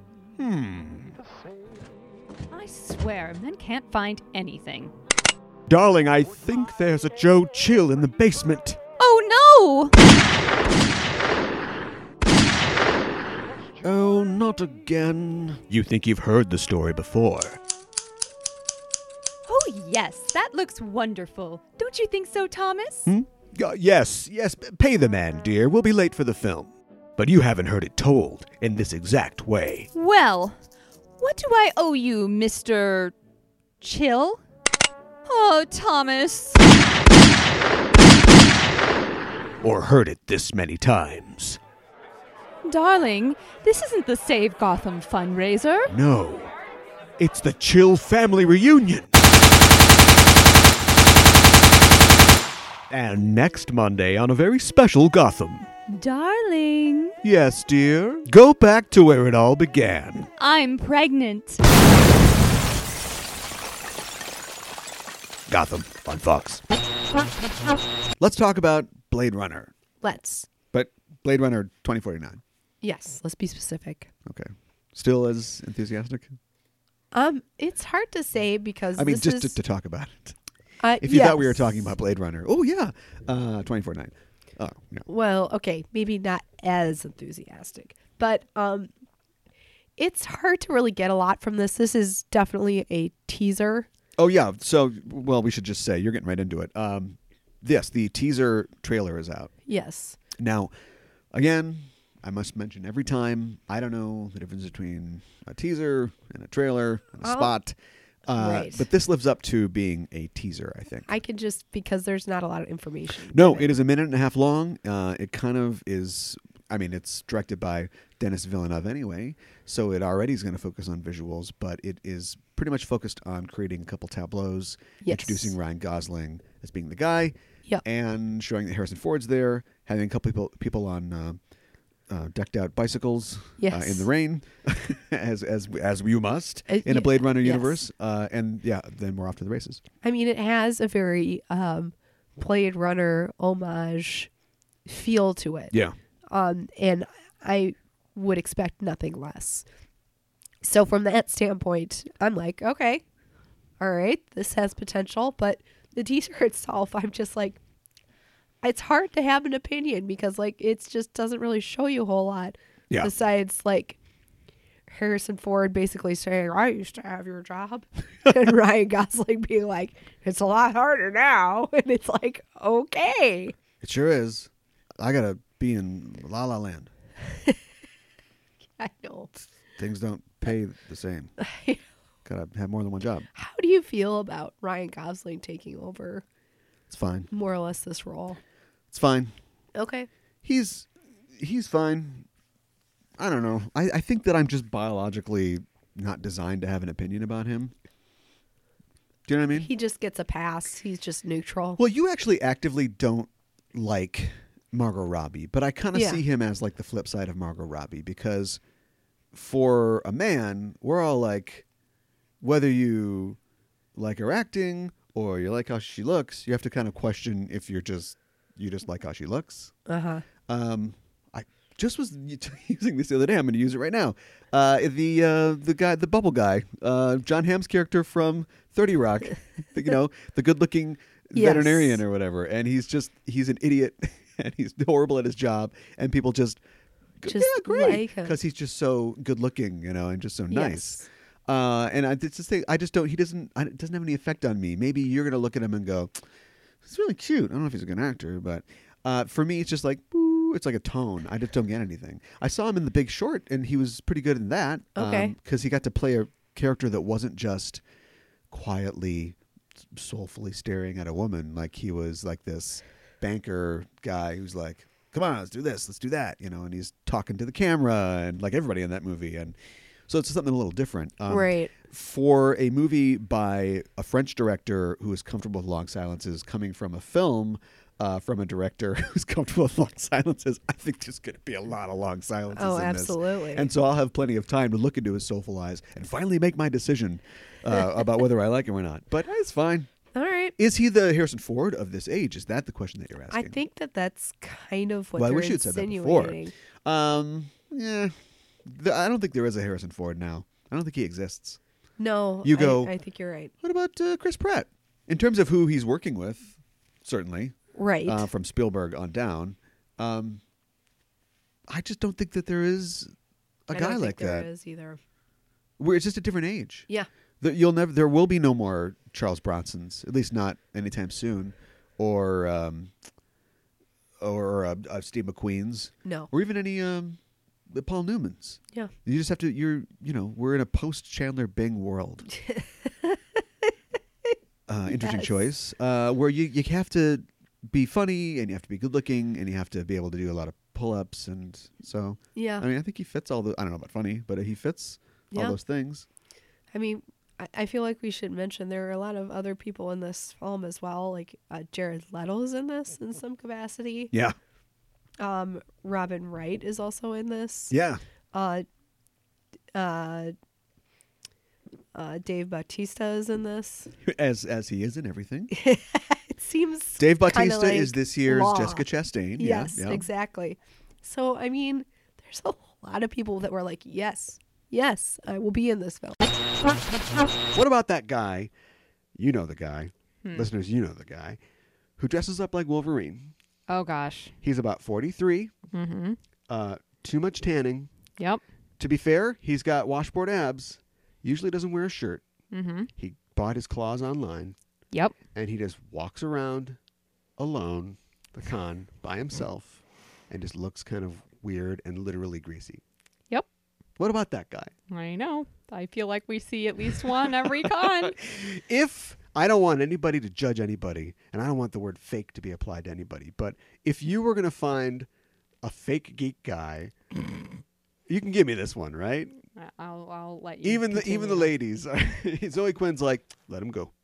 I swear, men can't find anything. Darling, I think there's a Joe Chill in the basement. Oh Oh, not again. You think you've heard the story before. Oh, yes, that looks wonderful. Don't you think so, Thomas? Yes, pay the man, dear. We'll be late for the film. But you haven't heard it told in this exact way. Well, what do I owe you, Mr. Chill? Oh, Thomas. Or heard it this many times. Darling, this isn't the Save Gotham fundraiser. No, it's the Chill family reunion. And next Monday on a very special Gotham. Darling, Yes, dear. Go back to where it all began. I'm pregnant. Gotham on Fox. Let's talk about Blade Runner. Let's. But Blade Runner 2049. Yes. Let's be specific. Okay. Still as enthusiastic? It's hard to say because I mean, this just is, to talk about it. If you yes. thought we were talking about Blade Runner. Oh, yeah. 2049. Oh, no. Well, okay, maybe not as enthusiastic, but it's hard to really get a lot from this. This is definitely a teaser. Oh, yeah. So, well, we should just say, you're getting right into it. Yes, the teaser trailer is out. Yes. Now, again, I must mention every time, I don't know the difference between a teaser and a trailer and a spot. Right. But this lives up to being a teaser, I think. I could just, because there's not a lot of information. No, it is a minute and a half long. It kind of is, I mean, it's directed by Denis Villeneuve anyway, so it already is going to focus on visuals, but it is pretty much focused on creating a couple tableaus, Yes. introducing Ryan Gosling as being the guy, Yep. and showing that Harrison Ford's there, having a couple people on decked out bicycles Yes. in the rain, as you must in yeah, a Blade Runner yes. universe, and yeah, then we're off to the races. I mean, it has a very Blade Runner homage feel to it. Yeah. And I would expect nothing less. So from that standpoint, I'm like, okay, all right, this has potential. But the teaser itself, I'm just like, it's hard to have an opinion because like it just doesn't really show you a whole lot. Yeah. Besides like Harrison Ford basically saying, I used to have your job. And Ryan Gosling being like, it's a lot harder now. And it's like, okay. It sure is. I gotta be in La La Land. I know. Things don't pay the same. Gotta have more than one job. How do you feel about Ryan Gosling taking over It's fine. more or less this role? It's fine. Okay. He's fine. I don't know. I think that I'm just biologically not designed to have an opinion about him. Do you know what I mean? He just gets a pass. He's just neutral. Well, you actually actively don't like Margot Robbie, but I kind of Yeah. see him as like the flip side of Margot Robbie, because for a man, we're all like, whether you like her acting or you like how she looks, you have to kind of question if you just like how she looks. Uh-huh. I just was using this the other day. I'm going to use it right now. The bubble guy, John Hamm's character from 30 Rock, the good-looking Yes. veterinarian or whatever, and he's an idiot and he's horrible at his job, and people just Just yeah, great, like him. because he's just so good-looking, and just so nice. Yes. And I just think I just don't. It doesn't have any effect on me. Maybe you're gonna look at him and go, "It's really cute." I don't know if he's a good actor, but for me, it's just like, boo, it's like a tone. I just don't get anything. I saw him in The Big Short, and he was pretty good in that. Okay. Because he got to play a character that wasn't just quietly, soulfully staring at a woman. Like, he was like this banker guy who's like, "Come on, let's do this, let's do that," and he's talking to the camera, and like everybody in that movie, and. So it's something a little different. Right. For a movie by a French director who is comfortable with long silences, coming from a film from a director who's comfortable with long silences, I think there's going to be a lot of long silences Oh, in absolutely. this. And so I'll have plenty of time to look into his soulful eyes and finally make my decision about whether I like him or not. But it's fine. All right. Is he the Harrison Ford of this age? Is that the question that you're asking? I think that's kind of what Well, I they're wish you had said that before. insinuating. Yeah. I don't think there is a Harrison Ford now. I don't think he exists. No, You go- I think you're right. What about Chris Pratt? In terms of who he's working with, certainly. Right. From Spielberg on down. I just don't think that there is a I guy don't like think that. There is either. Where it's just a different age. Yeah. There will be no more Charles Bronsons, at least not anytime soon, or Steve McQueen's, No. or even any Paul Newman's. Yeah. You just have to. We're in a post Chandler Bing world. Interesting Yes. choice. Where you have to be funny, and you have to be good looking, and you have to be able to do a lot of pull ups, and so. Yeah. I mean, I think he fits all the. I don't know about funny, but he fits all Yeah. those things. I mean, I feel like we should mention there are a lot of other people in this film as well. Like Jared Leto's in this in some capacity. Yeah. Robin Wright is also in this. Yeah. Dave Bautista is in this. As he is in everything. It seems Dave kinda Bautista like is this year's Law. Jessica Chastain. Yes, yeah. exactly. So I mean, there's a lot of people that were like, yes, I will be in this film. What about that guy? You know the guy. Listeners, you know the guy who dresses up like Wolverine. Oh gosh. He's about 43. Mm-hmm. Too much tanning. Yep. To be fair, he's got washboard abs. Usually doesn't wear a shirt. Mm-hmm. He bought his claws online, Yep. and he just walks around alone, the con, by himself, and just looks kind of weird and literally greasy. Yep. What about that guy? I know. I feel like we see at least one every con. If I don't want anybody to judge anybody, and I don't want the word fake to be applied to anybody, but if you were going to find a fake geek guy, you can give me this one, right? I'll let you. Even the continue. ladies. Zoe Quinn's like, let him go.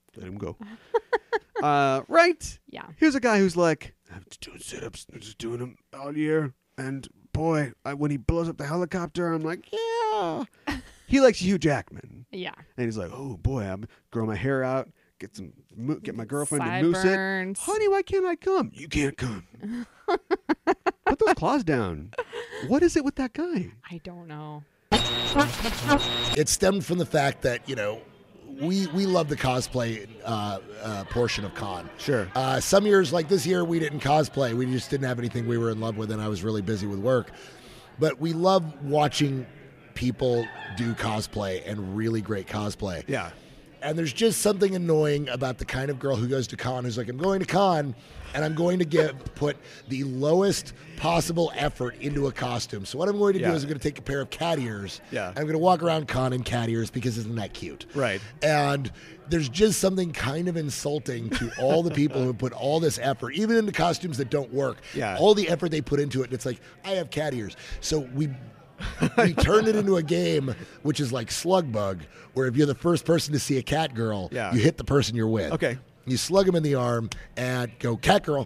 Right? Yeah. Here's a guy who's like, I'm just doing sit-ups. I'm just doing them all year. And boy, when he blows up the helicopter, I'm like, yeah. He likes Hugh Jackman. Yeah. And he's like, oh boy, I'm growing my hair out, get my girlfriend to moose it. Sideburns. Honey, why can't I come? You can't come. Put those claws down. What is it with that guy? I don't know. It stemmed from the fact that, we love the cosplay portion of con. Sure. Some years, like this year, we didn't cosplay. We just didn't have anything we were in love with, and I was really busy with work. But we love watching people do cosplay and really great cosplay. Yeah. And there's just something annoying about the kind of girl who goes to con who's like, I'm going to con and I'm going to put the lowest possible effort into a costume. So what I'm going to do is I'm going to take a pair of cat ears. Yeah. And I'm going to walk around con in cat ears because isn't that cute? Right. And there's just something kind of insulting to all the people who put all this effort, even into costumes that don't work. Yeah. All the effort they put into it. And it's like, I have cat ears. So we We turned it into a game, which is like Slug Bug, where if you're the first person to see a cat girl, Yeah. you hit the person you're with. Okay. You slug him in the arm and go, cat girl.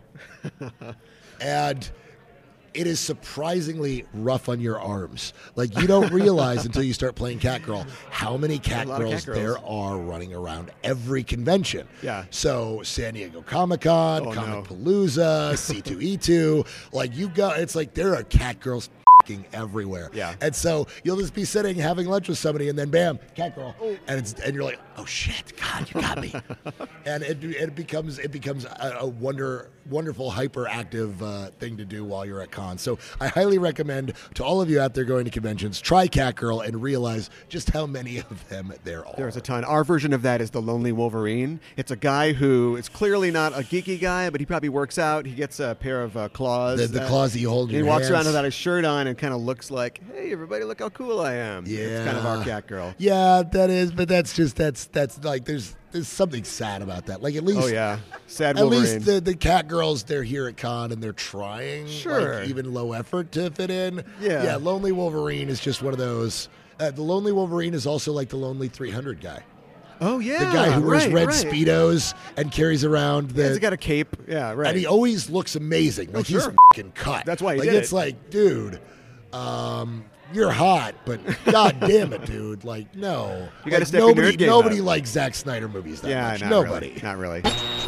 And it is surprisingly rough on your arms. Like, you don't realize until you start playing cat girl how many cat A lot of girls cat there girls. are running around every convention. Yeah. So San Diego Comic-Con, Oh, no. Comic Palooza, C2E2, like you got, it's like there are cat girls f***ing everywhere. Yeah. And so you'll just be sitting having lunch with somebody, and then bam, cat girl, and you're like, oh shit, God, you got me. And it becomes a wonderful hyperactive thing to do while you're at cons. So I highly recommend to all of you out there going to conventions, try Cat Girl and realize just how many of them there are. There's a ton. Our version of that is the Lonely Wolverine. It's a guy who is clearly not a geeky guy, but he probably works out. He gets a pair of claws. The claws that you hold in and he your walks around hands. without his shirt on and kind of looks like, hey, everybody, look how cool I am. Yeah, It's kind of our cat girl. Yeah, that is, but that's like there's something sad about that. Like at least, Oh, yeah. Sad at Wolverine. least the cat girls, they're here at con and they're trying, Sure. like, even low effort to fit in. Yeah. Lonely Wolverine is just one of those. The Lonely Wolverine is also like the Lonely 300 guy. Oh, yeah. The guy who wears red right. Speedos and carries around the. Yeah, he's got a cape. Yeah, right. And he always looks amazing. Like he's sure. fucking cut. That's why he like, did it's it. like, dude, you're hot, but god damn it, dude. Like, no. You gotta Like, step your nerd game nobody up. likes Zack Snyder movies that yeah, much. not Nobody. Really. Not really.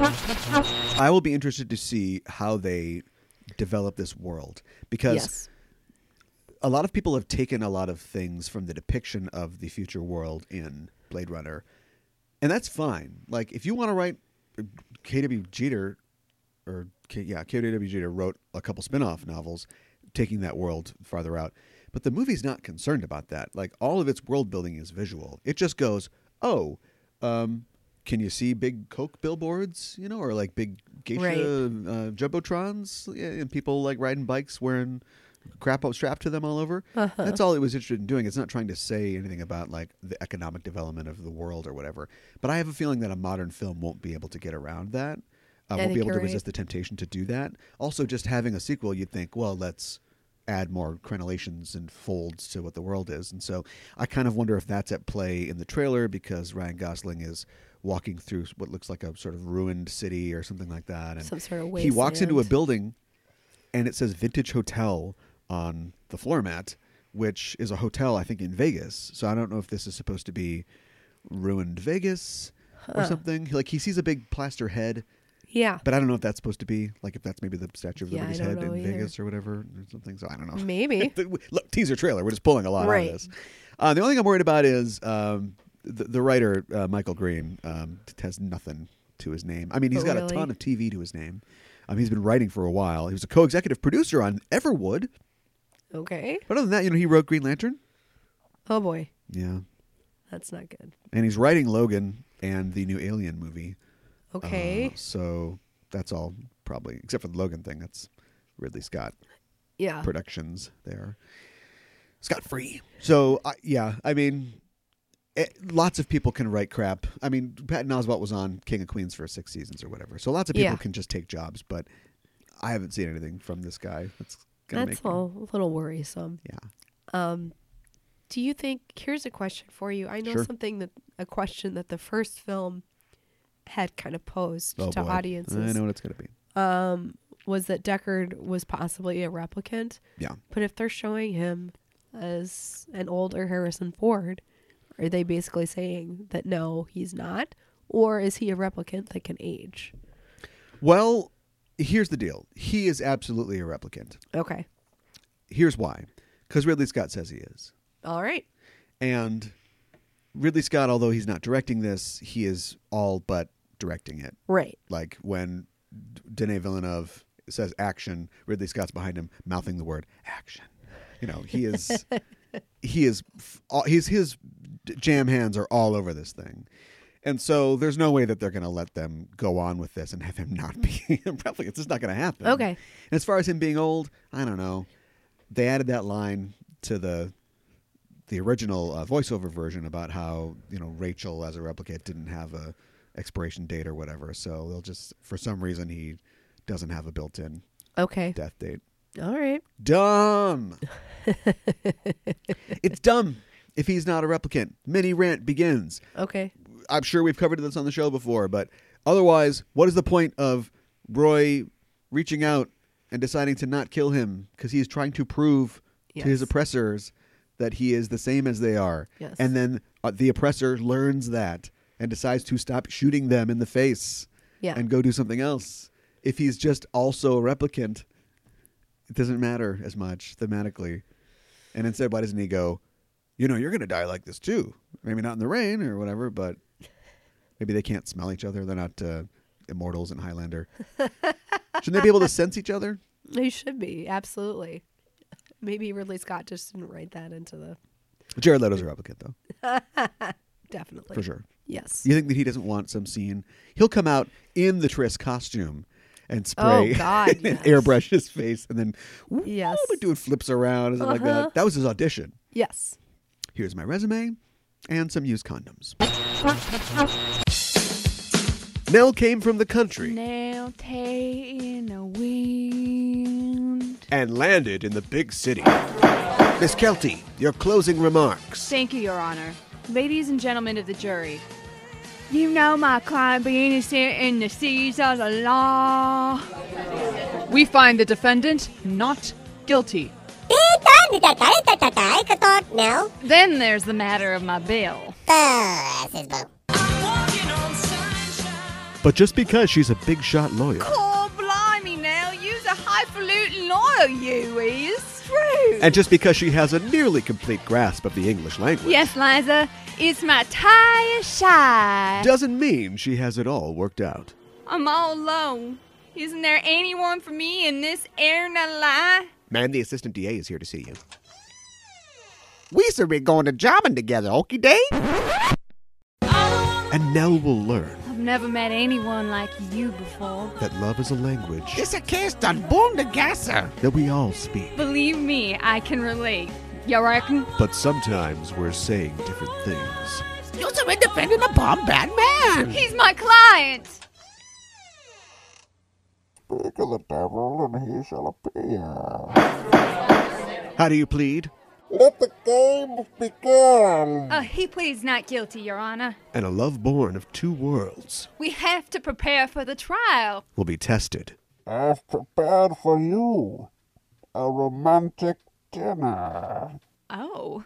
I will be interested to see how they develop this world because Yes. a lot of people have taken a lot of things from the depiction of the future world in Blade Runner, and that's fine. Like, if you want to write, K.W. Jeter, K.W. Jeter wrote a couple spin-off novels taking that world farther out, but the movie's not concerned about that. Like, all of its world building is visual. It just goes, can you see big Coke billboards, or like big geisha Right. jumbotrons, and people like riding bikes wearing crap strapped to them all over. Uh-huh. That's all it was interested in doing. It's not trying to say anything about like the economic development of the world or whatever. But I have a feeling that a modern film won't be able to get around that. Won't think be able you're to right. resist the temptation to do that. Also, just having a sequel, you'd think, well, let's add more crenellations and folds to what the world is. And so I kind of wonder if that's at play in the trailer because Ryan Gosling is walking through what looks like a sort of ruined city or something like that. And Some sort of he walks into a wasteland. building and it says Vintage Hotel on the floor mat, which is a hotel, I think, in Vegas. So I don't know if this is supposed to be ruined Vegas or something. Like, he sees a big plaster head, Yeah. but I don't know if that's supposed to be, like, if that's maybe the Statue of Yeah, I Liberty's don't head in know either. Vegas or whatever or something. So I don't know. Maybe. Look, teaser trailer. We're just pulling a lot Right. out of this. The only thing I'm worried about is the writer, Michael Green, has nothing to his name. I mean, he's Oh, got really? a ton of TV to his name. He's been writing for a while. He was a co-executive producer on Everwood. Okay. But other than that, he wrote Green Lantern. Oh boy, Yeah. that's not good. And he's writing Logan and the new Alien movie. Okay. So that's all probably, except for the Logan thing. That's Ridley Scott Yeah. Productions there. Scott Free. So, lots of people can write crap. I mean, Patton Oswalt was on King of Queens for 6 seasons or whatever. So lots of people Yeah. can just take jobs, but I haven't seen anything from this guy. That's gonna That's make me, a little worrisome. yeah. Do you think? Here's a question for you. I know Sure. a question that the first film had kind of posed Oh to boy. audiences. I know what it's going to be. Was that Deckard was possibly a replicant? Yeah. But if they're showing him as an older Harrison Ford, are they basically saying that no, he's not? Or is he a replicant that can age? Well, here's the deal. He is absolutely a replicant. Okay. Here's why. Because Ridley Scott says he is. All right. And Ridley Scott, although he's not directing this, he is all but directing it. Right. Like when Denis Villeneuve says action, Ridley Scott's behind him mouthing the word action. He is his jam hands are all over this thing. And so there's no way that they're going to let them go on with this and have him not be a replicant. It's just not going to happen. Okay. And as far as him being old, I don't know. They added that line to the original voiceover version about how Rachel as a replicant didn't have a expiration date or whatever. So they'll just, for some reason, he doesn't have a built-in Okay. death date. All right. Dumb. It's dumb if he's not a replicant. Mini rant begins. Okay. I'm sure we've covered this on the show before, but otherwise, what is the point of Roy reaching out and deciding to not kill him because he's trying to prove to his oppressors that he is the same as they are? Yes. And then the oppressor learns that and decides to stop shooting them in the face and go do something else. If he's just also a replicant, it doesn't matter as much thematically. And instead, why doesn't he go, you're going to die like this too? Maybe not in the rain or whatever, but maybe they can't smell each other. They're not immortals in Highlander. Shouldn't they be able to sense each other? They should be. Absolutely. Maybe Ridley Scott just didn't write that into the... Jared Leto's a replicant, though. Definitely. For sure. Yes. You think that he doesn't want some scene? He'll come out in the Triss costume and spray and airbrush his face and then yes. doing flips around and stuff like that. That was his audition. Yes. Here's my resume and some used condoms. Nell came from the country. Nell in the wind. And landed in the big city. Miss Kelty, your closing remarks. Thank you, Your Honor. Ladies and gentlemen of the jury, you know my client be innocent in the seas of the law. We find the defendant not guilty. No. Then there's the matter of my bill. But just because she's a big shot lawyer. Oh, blimey now, you's a highfalutin lawyer, you is. True. And just because she has a nearly complete grasp of the English language. Yes, Liza, it's my tire shy. Doesn't mean she has it all worked out. I'm all alone. Isn't there anyone for me in this air na lie? Man, the assistant DA is here to see you. We should be going to jobbing together, okie day? And Nell will learn I've never met anyone like you before. that love is a language It's a case done born together. that we all speak. Believe me, I can relate. You reckon? But sometimes we're saying different things. You're so independent a bomb bad man. He's my client. Speak of the devil and he shall appear. How do you plead? Let the game begin. He pleads not guilty, Your Honor. And a love born of two worlds We have to prepare for the trial. will be tested. I've prepared for you a romantic dinner. Oh.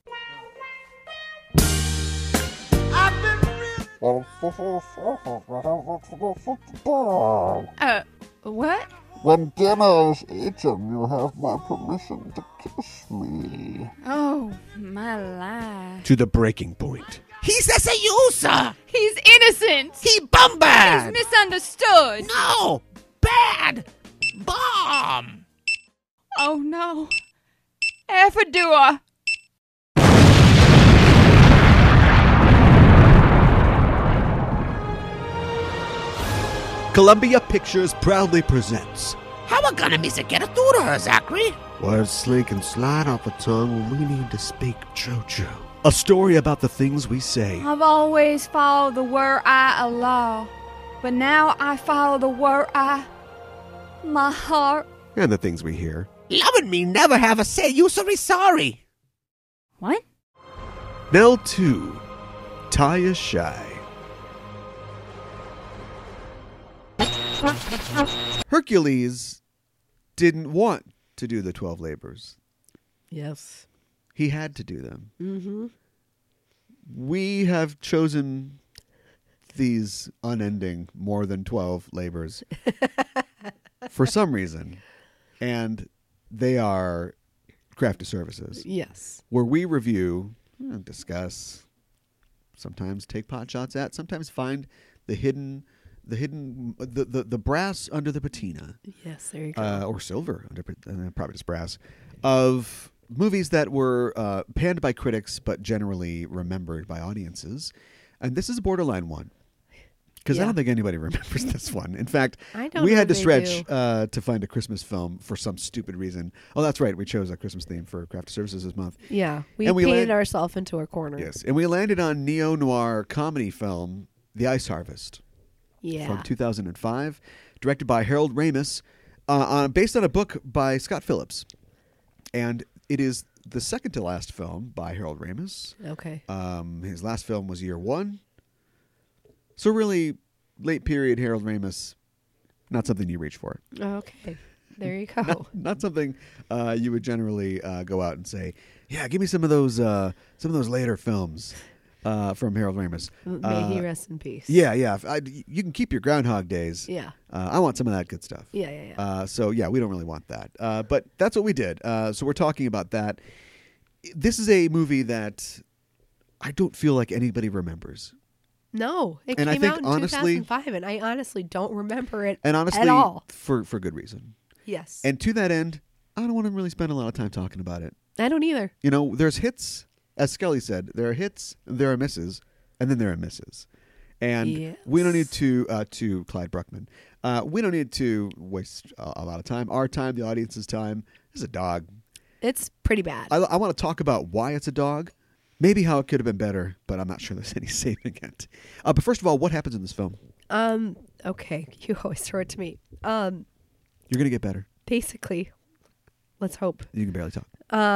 What? When dinner is eaten, you have my permission to kiss me. Oh, my life. To the breaking point. He's a seducer. He's innocent. He bomb bad. He's misunderstood. No, bad. Bomb. Oh, no. Affadua. Columbia Pictures proudly presents How we gonna miss it? Get it through to her, Zachary. Words sleek and slide off the tongue when we need to speak JoJo. A story about the things we say. I've always followed the word I Allah, but now I follow the word I, my heart. And the things we hear. Loving me never have a say. You sorry. What? Nell 2, Taya Shy. Hercules didn't want to do the 12 labors. Yes. He had to do them. Mm-hmm. We have chosen these unending more than 12 labors for some reason. And they are Crafty Services, Yes. where we review, discuss, sometimes take pot shots at, sometimes find the brass under the patina. Yes, there you go. Or silver, probably just brass, of movies that were panned by critics but generally remembered by audiences. And this is a borderline one. Because I don't think anybody remembers this one. In fact, we had to stretch to find a Christmas film for some stupid reason. Oh, that's right. We chose a Christmas theme for Crafty Services this month. Yeah, we painted ourselves into a corner. Yes, and we landed on neo-noir comedy film The Ice Harvest. Yeah. From 2005, directed by Harold Ramis, based on a book by Scott Phillips, and it is the second to last film by Harold Ramis. Okay. His last film was Year One. So really, late period Harold Ramis, not something you reach for. Okay. There you go. Not something you would generally go out and say, "Yeah, give me some of those later films from Harold Ramis." May he rest in peace. Yeah. You can keep your Groundhog Days. Yeah. I want some of that good stuff. Yeah. So yeah, we don't really want that. But that's what we did. So we're talking about that. This is a movie that I don't feel like anybody remembers. No, it And I came think out in honestly- 2005, and I honestly don't remember it And honestly, at all. for good reason. Yes. And to that end, I don't want to really spend a lot of time talking about it. I don't either. You know, there's hits, as Skelly said, there are hits, there are misses, and then there are misses. And we don't need to Clyde Bruckman. We don't need to waste a lot of time. Our time, the audience's time, is a dog. It's pretty bad. I want to talk about why it's a dog, maybe how it could have been better, but I'm not sure there's any saving it. But first of all, what happens in this film? Okay, you always throw it to me. You're going to get better. Basically, let's hope. You can barely talk.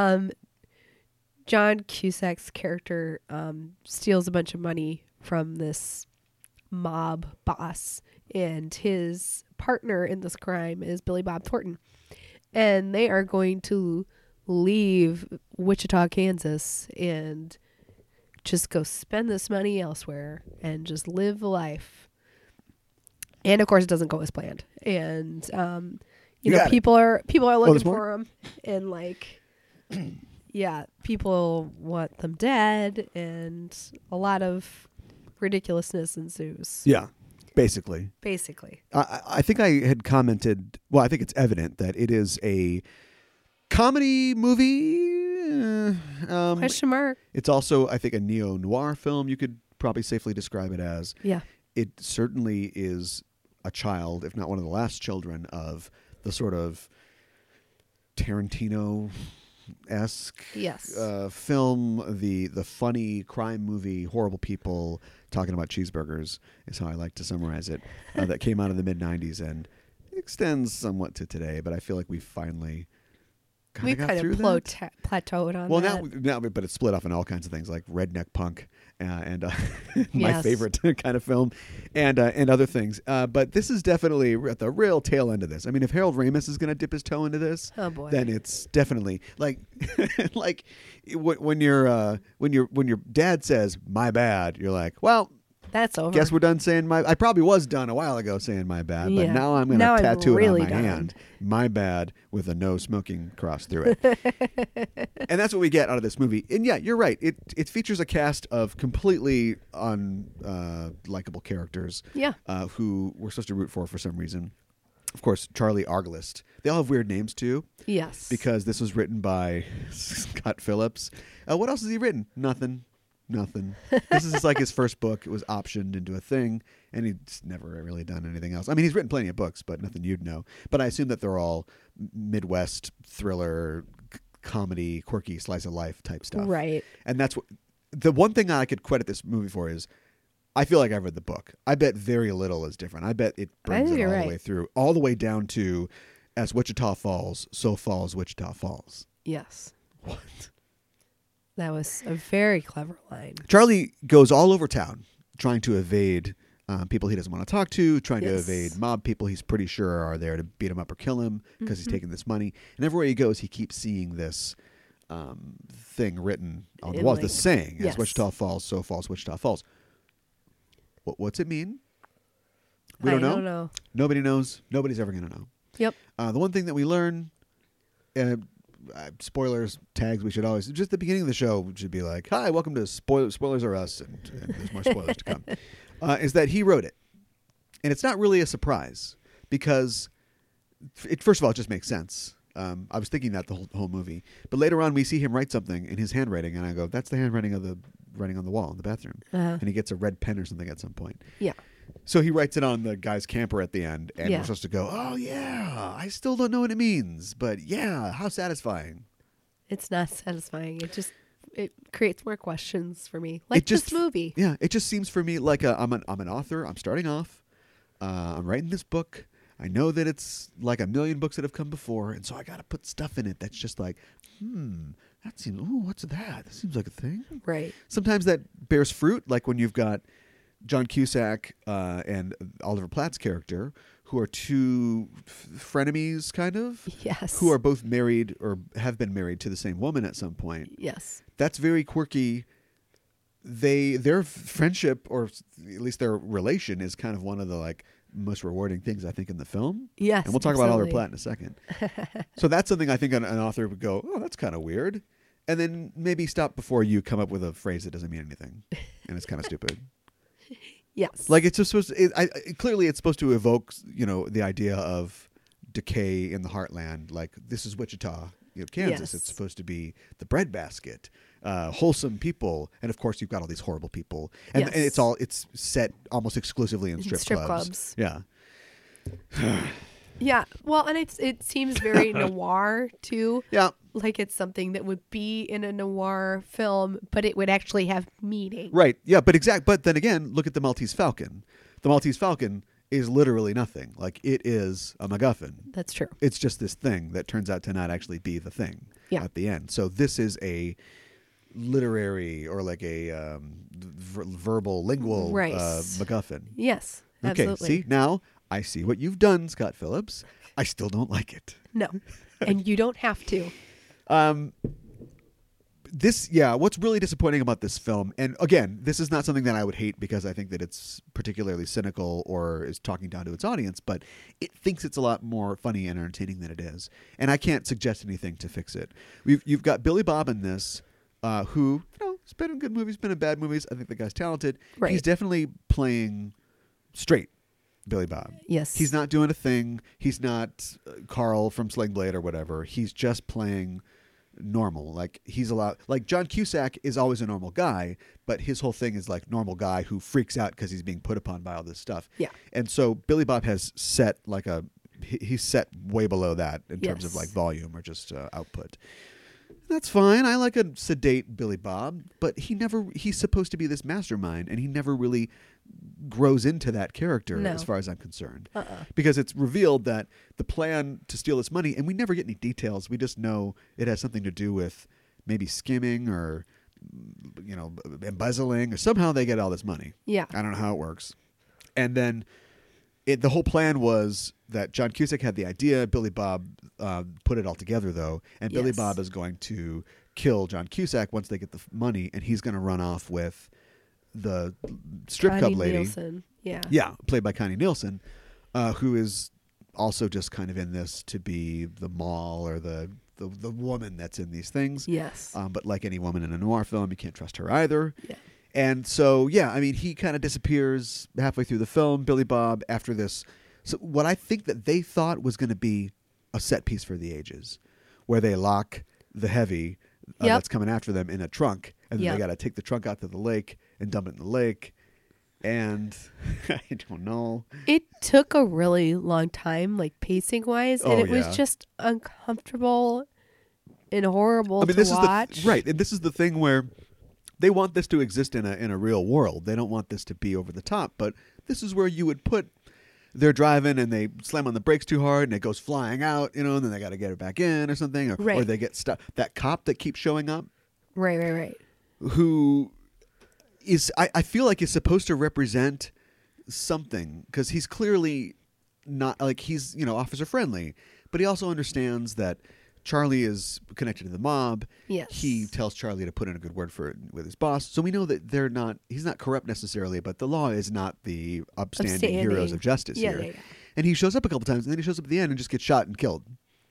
John Cusack's character steals a bunch of money from this mob boss, and his partner in this crime is Billy Bob Thornton. And they are going to leave Wichita, Kansas, and just go spend this money elsewhere and just live life. And of course, it doesn't go as planned. And you know, people are looking for him, and like, yeah, people want them dead, and a lot of ridiculousness ensues. Yeah, basically. I think I had commented, well, I think it's evident that it is a comedy movie. Question mark. It's also, I think, a neo-noir film. You could probably safely describe it as. Yeah. It certainly is a child, if not one of the last children, of the sort of Tarantino-esque film, the funny crime movie, horrible people talking about cheeseburgers is how I like to summarize it, that came out of the mid-'90s and extends somewhat to today, but I feel like we finally we got kind through of that. plateaued on Well, that. now, but it's split off in all kinds of things like redneck punk and my Yes. favorite kind of film, and other things. But this is definitely at the real tail end of this. I mean, if Harold Ramis is going to dip his toe into this, Oh, boy. then it's definitely like like when your dad says "my bad," you're like, well. That's over. Guess we're done saying my. I probably was done a while ago saying my bad, but Yeah. now I'm going Now to I'm tattoo really it on my done. hand. My bad with a no smoking cross through it. And that's what we get out of this movie. And yeah, you're right. It features a cast of completely unlikable characters. Yeah. Who we're supposed to root for some reason. Of course, Charlie Arglist. They all have weird names too. Yes. Because this was written by Scott Phillips. What else has he written? Nothing. This is like his first book. It was optioned into a thing, and he's never really done anything else. I mean, he's written plenty of books, but nothing you'd know. But I assume that they're all Midwest thriller, comedy, quirky, slice of life type stuff. Right. And that's what the one thing I could credit this movie for is I feel like I've read the book. I bet very little is different. I bet it brings it all the way through, all the way down to as Wichita falls, so falls Wichita Falls. Yes. What? That was a very clever line. Charlie goes all over town trying to evade people he doesn't want to talk to, trying to evade mob people he's pretty sure are there to beat him up or kill him because he's taking this money. And everywhere he goes, he keeps seeing this thing written on the wall, the saying, as Wichita falls, so falls Wichita Falls. What's it mean? We don't know. I don't know. Nobody knows. Nobody's ever going to know. Yep. The one thing that we learn... spoilers, tags, we should always, just the beginning of the show, we should be like, hi, welcome to Spoilers Are Us, and there's more spoilers to come, is that he wrote it. And it's not really a surprise, because, first of all, it just makes sense. I was thinking that the whole movie. But later on, we see him write something in his handwriting, and I go, that's the handwriting of the writing on the wall in the bathroom. And he gets a red pen or something at some point. Yeah. So he writes it on the guy's camper at the end, and Yeah. we're supposed to go, oh, yeah, I still don't know what it means, but yeah, how satisfying. It's not satisfying. It creates more questions for me. Like this movie. Yeah, it just seems for me like I'm an author. I'm starting off. I'm writing this book. I know that it's like a million books that have come before, and so I got to put stuff in it that's just like, that seems, what's that? That seems like a thing. Right. Sometimes that bears fruit, like when you've got John Cusack and Oliver Platt's character, who are two frenemies, kind of. Yes. Who are both married or have been married to the same woman at some point. Yes. That's very quirky. Their friendship, or at least their relation, is kind of one of the like most rewarding things I think in the film. Yes, and we'll talk about Oliver absolutely. Platt in a second. So that's something I think an author would go, oh, that's kind of weird, and then maybe stop before you come up with a phrase that doesn't mean anything, and it's kind of stupid. Yes. Like it's just supposed to, clearly it's supposed to evoke, the idea of decay in the heartland. Like, this is Wichita, Kansas. Yes. It's supposed to be the breadbasket, wholesome people, and of course you've got all these horrible people, and, Yes. and it's set almost exclusively in strip clubs. Yeah. Yeah. Well, and it seems very noir too. Yeah. Like it's something that would be in a noir film, but it would actually have meaning. Right. Yeah. But then again, look at the Maltese Falcon. The Maltese Falcon is literally nothing. Like, it is a MacGuffin. That's true. It's just this thing that turns out to not actually be the thing at the end. So this is a literary or like a verbal, lingual Right. MacGuffin. Yes. Okay. Absolutely. See, now I see what you've done, Scott Phillips. I still don't like it. No. And you don't have to. What's really disappointing about this film, and again, this is not something that I would hate because I think that it's particularly cynical or is talking down to its audience, but it thinks it's a lot more funny and entertaining than it is. And I can't suggest anything to fix it. You've got Billy Bob in this, who, he's been in good movies, been in bad movies. I think the guy's talented. Right. He's definitely playing straight Billy Bob. Yes. He's not doing a thing. He's not Carl from Sling Blade or whatever. He's just playing normal. Like, he's a lot like John Cusack is always a normal guy, but his whole thing is like normal guy who freaks out because he's being put upon by all this stuff. Yeah. And so Billy Bob has set like he's set way below that in terms of Yes. like volume or just output. That's fine. I like a sedate Billy Bob, but he's supposed to be this mastermind, and he never really grows into that character No. as far as I'm concerned. Because it's revealed that the plan to steal this money, and we never get any details. We just know it has something to do with maybe skimming or, embezzling, or somehow they get all this money. Yeah. I don't know how it works. And then the whole plan was that John Cusack had the idea. Billy Bob put it all together, though. And Billy Yes. Bob is going to kill John Cusack once they get the money, and he's going to run off with the strip Connie club lady. Nielsen. Yeah. Yeah, played by Connie Nielsen, who is also just kind of in this to be the mall or the woman that's in these things. Yes. But like any woman in a noir film, you can't trust her either. Yeah. And so, he kind of disappears halfway through the film, Billy Bob, after this. So what I think that they thought was going to be a set piece for the ages, where they lock the heavy Yep. that's coming after them in a trunk, and then Yep. they got to take the trunk out to the lake and dump it in the lake. And I don't know. It took a really long time, like pacing wise, and Oh, it was yeah. just uncomfortable and horrible to this watch. is right, and this is the thing where they want this to exist in a real world. They don't want this to be over the top, but this is where you would put. They're driving and they slam on the brakes too hard and it goes flying out, and then they got to get it back in or something, or Right. they get stuck. That cop that keeps showing up, Right. who is I feel like is supposed to represent something, because he's clearly not like he's officer friendly, but he also understands that Charlie is connected to the mob. Yes. He tells Charlie to put in a good word for it with his boss. So we know that he's not corrupt necessarily, but the law is not the upstanding heroes of justice here. Yeah. And he shows up a couple times, and then he shows up at the end and just gets shot and killed.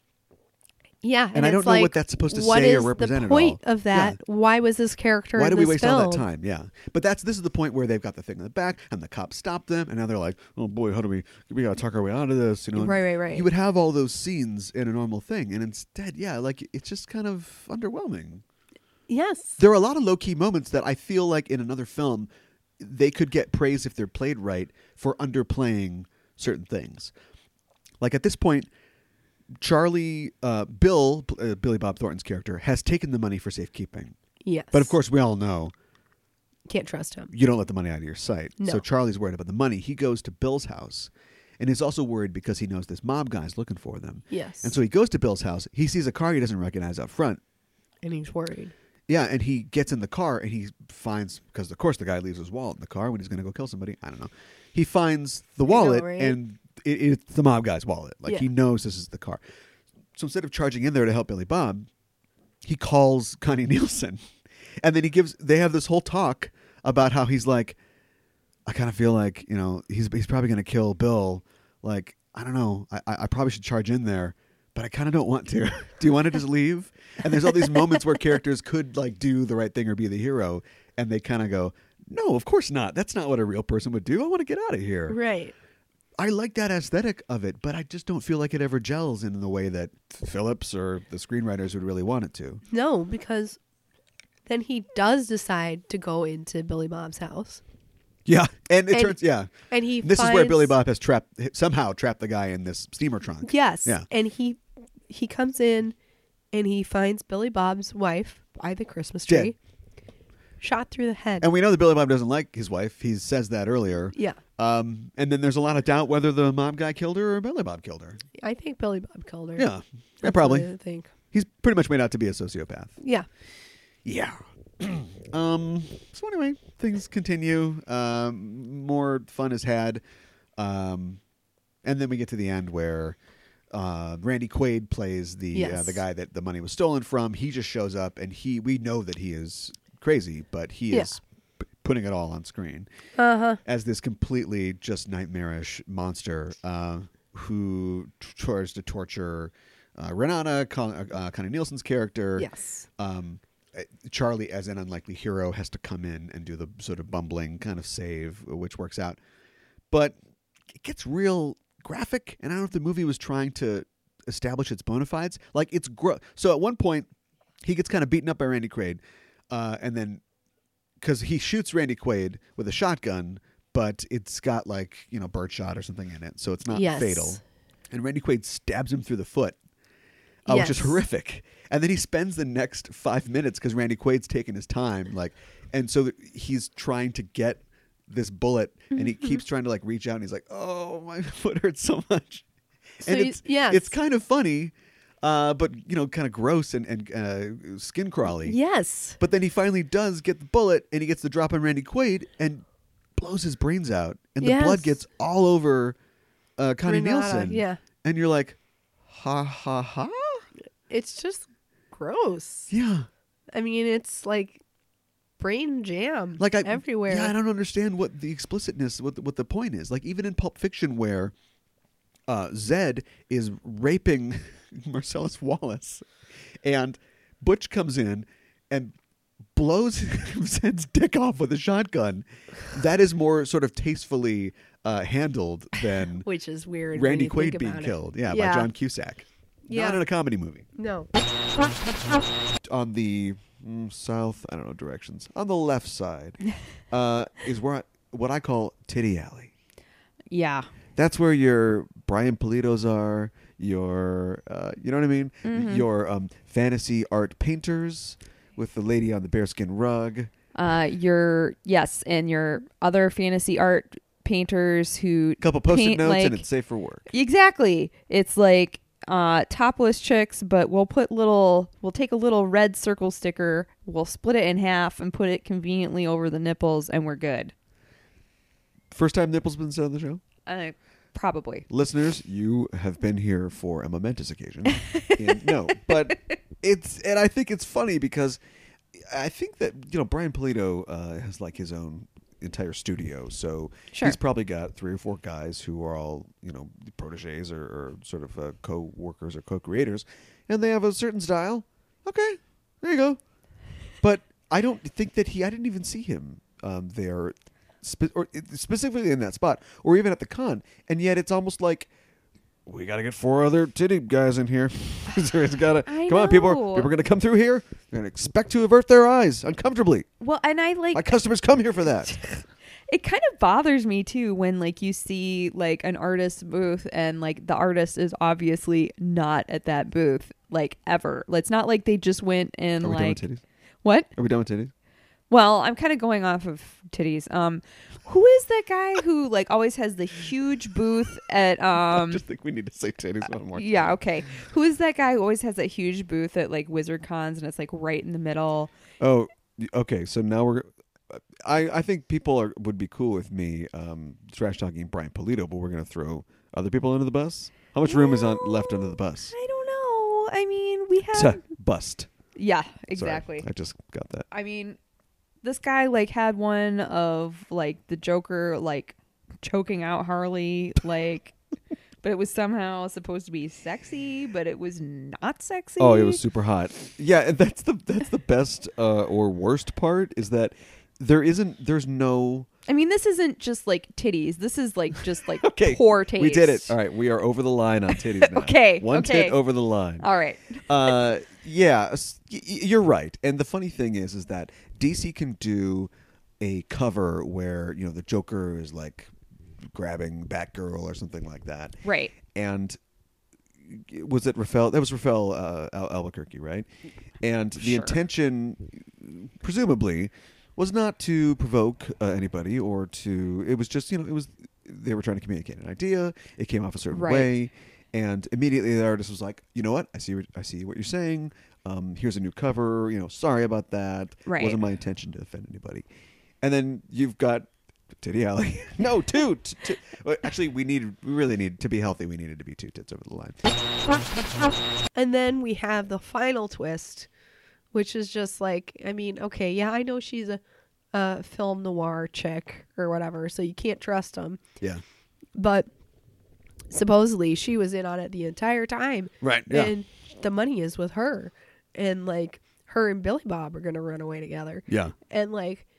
Yeah, And I don't it's know what like, that's supposed to what say or is represent the at all. point of that? Yeah. Why was this character Why in did we this waste film? all that time? Yeah. But this is the point where they've got the thing in the back and the cops stop them, and now they're like, oh boy, how do we got to talk our way out of this, Right. You would have all those scenes in a normal thing, and instead, it's just kind of underwhelming. Yes. There are a lot of low-key moments that I feel like in another film they could get praise if they're played right for underplaying certain things. Like at this point, Charlie, Billy Bob Thornton's character, has taken the money for safekeeping. Yes. But of course, we all know Can't trust him. you don't let the money out of your sight. No. So Charlie's worried about the money. He goes to Bill's house, And he's also worried because he knows this mob guy's looking for them. Yes. And so he goes to Bill's house. He sees a car he doesn't recognize up front. And he's worried. Yeah, and he gets in the car and he finds, because of course the guy leaves his wallet in the car when he's going to go kill somebody. I don't know. He finds the wallet right? and it's the mob guy's wallet. Like Yeah. he knows this is the car. So instead of charging in there to help Billy Bob, he calls Connie Nielsen. And then they have this whole talk about how he's like, I kind of feel like, he's probably going to kill Bill. Like, I don't know. I probably should charge in there, but I kind of don't want to. Do you want to just leave? And there's all these moments where characters could like do the right thing or be the hero. And they kind of go, no, of course not. That's not what a real person would do. I want to get out of here. Right. I like that aesthetic of it, but I just don't feel like it ever gels in the way that Phillips or the screenwriters would really want it to. No, because then he does decide to go into Billy Bob's house. Yeah, and And- turns And he this is where finds- Billy Bob has somehow trapped the guy in this steamer trunk. Yes. Yeah. And he comes in and he finds Billy Bob's wife by the Christmas tree. Shot through the head. And we know that Billy Bob doesn't like his wife. He says that earlier. Yeah. And then there's a lot of doubt whether the mob guy killed her or Billy Bob killed her. I think Billy Bob killed her. Yeah, That's probably. what I think. He's pretty much made out to be a sociopath. Yeah. Yeah. So anyway, things continue. More fun is had. And then we get to the end where Randy Quaid plays the Yes. guy that the money was stolen from. He just shows up, and we know that he is crazy, but he Yeah. is putting it all on screen as this completely just nightmarish monster who tries to torture Renata, Connie Nielsen's character. Yes. Charlie, as an unlikely hero, has to come in and do the sort of bumbling kind of save, which works out. But it gets real graphic, and I don't know if the movie was trying to establish its bona fides. Like, it's so at one point, he gets kind of beaten up by Randy Quaid, and then because he shoots Randy Quaid with a shotgun, but it's got like birdshot or something in it, so it's not Yes. fatal. And Randy Quaid stabs him through the foot. Which is Yes. horrific. And then he spends the next 5 minutes because Randy Quaid's taking his time, and so he's trying to get this bullet, and he keeps trying to reach out, and he's like, "Oh, my foot hurts so much." So and yes. it's kind of funny, but kind of gross and skin crawly. Yes. But then he finally does get the bullet, and he gets the drop on Randy Quaid and blows his brains out, and the Yes. blood gets all over Connie Renata, Nielsen. yeah. And you're like, ha ha ha. It's just gross. Yeah. I mean, it's like brain jam everywhere. Yeah, I don't understand what the explicitness, what the point is. Like even in Pulp Fiction, where Zed is raping Marcellus Wallace, and Butch comes in and blows Zed's dick off with a shotgun. That is more sort of tastefully handled than Which is weird. Randy when you Quaid think being about it. killed. Yeah, by John Cusack. Yeah. Not in a comedy movie. No. On the south, I don't know directions. On the left side is where what I call Titty Alley. Yeah. That's where your Brian Politos are. Your, you know what I mean? Mm-hmm. Your fantasy art painters with the lady on the bearskin rug. And your other fantasy art painters who Couple post-it paint, notes and it's safe for work. Exactly. It's like topless chicks, but we'll take a little red circle sticker, we'll split it in half and put it conveniently over the nipples, and we're good. First time nipples been said on the show? Probably. Listeners, you have been here for a momentous occasion. But I think it's funny because I think that Brian Polito has his own entire studio, so Sure. he's probably got 3 or 4 guys who are all proteges or sort of co-workers or co-creators, and they have a certain style. Okay, there you go. But I don't think that I didn't even see him there. Specifically in that spot, or even at the con, and yet it's almost like we got to get 4 other titty guys in here. Come on, people are going to come through here. They're going to expect to avert their eyes uncomfortably. Well, and My customers come here for that. it kind of bothers me too when you see an artist's booth and the artist is obviously not at that booth ever. It's not like they just went and Are we done with titties? What? Are we done with titties? Well, I'm kind of going off of titties. Who is that guy who like always has the huge booth at I just think we need to say titties one more time. Yeah, okay. Who is that guy who always has that huge booth at like Wizard Cons and it's like right in the middle? Oh, okay. So now I think people would be cool with me trash talking Brian Pulido, but we're gonna throw other people under the bus. How much room is left under the bus? I don't know. I mean, we have Bust. Yeah, Sorry, exactly. I just got that. I mean, this guy like had one of like the Joker like choking out Harley like but it was somehow supposed to be sexy, but it was not sexy. Oh, it was super hot. Yeah, and that's the best or worst part is that there's no. I mean, this isn't just like titties. This is like just like Okay, poor taste. we did it. All right, we are over the line on titties now. Okay, One okay. tit over the line. All right. Yeah, you're right. And the funny thing is that DC can do a cover where, you know, the Joker is like grabbing Batgirl or something like that. Right. And was it Rafael? That was Rafael Albuquerque, right? And the intention, presumably, was not to provoke anybody or to. It was just, you know, they were trying to communicate an idea. It came off a certain way, and immediately the artist was like, you know what? I see what you're saying. Here's a new cover. You know, sorry about that. Right. Wasn't my intention to offend anybody. And then you've got Titty Alley. No, two. Well, actually, we really need to be healthy. We needed to be 2 tits over the line. And then we have the final twist, which is just like, I mean, okay, yeah, I know she's a film noir chick or whatever, so you can't trust them. Yeah. But supposedly she was in on it the entire time. Right. Yeah. And the money is with her. And like her and Billy Bob are going to run away together. Yeah. And like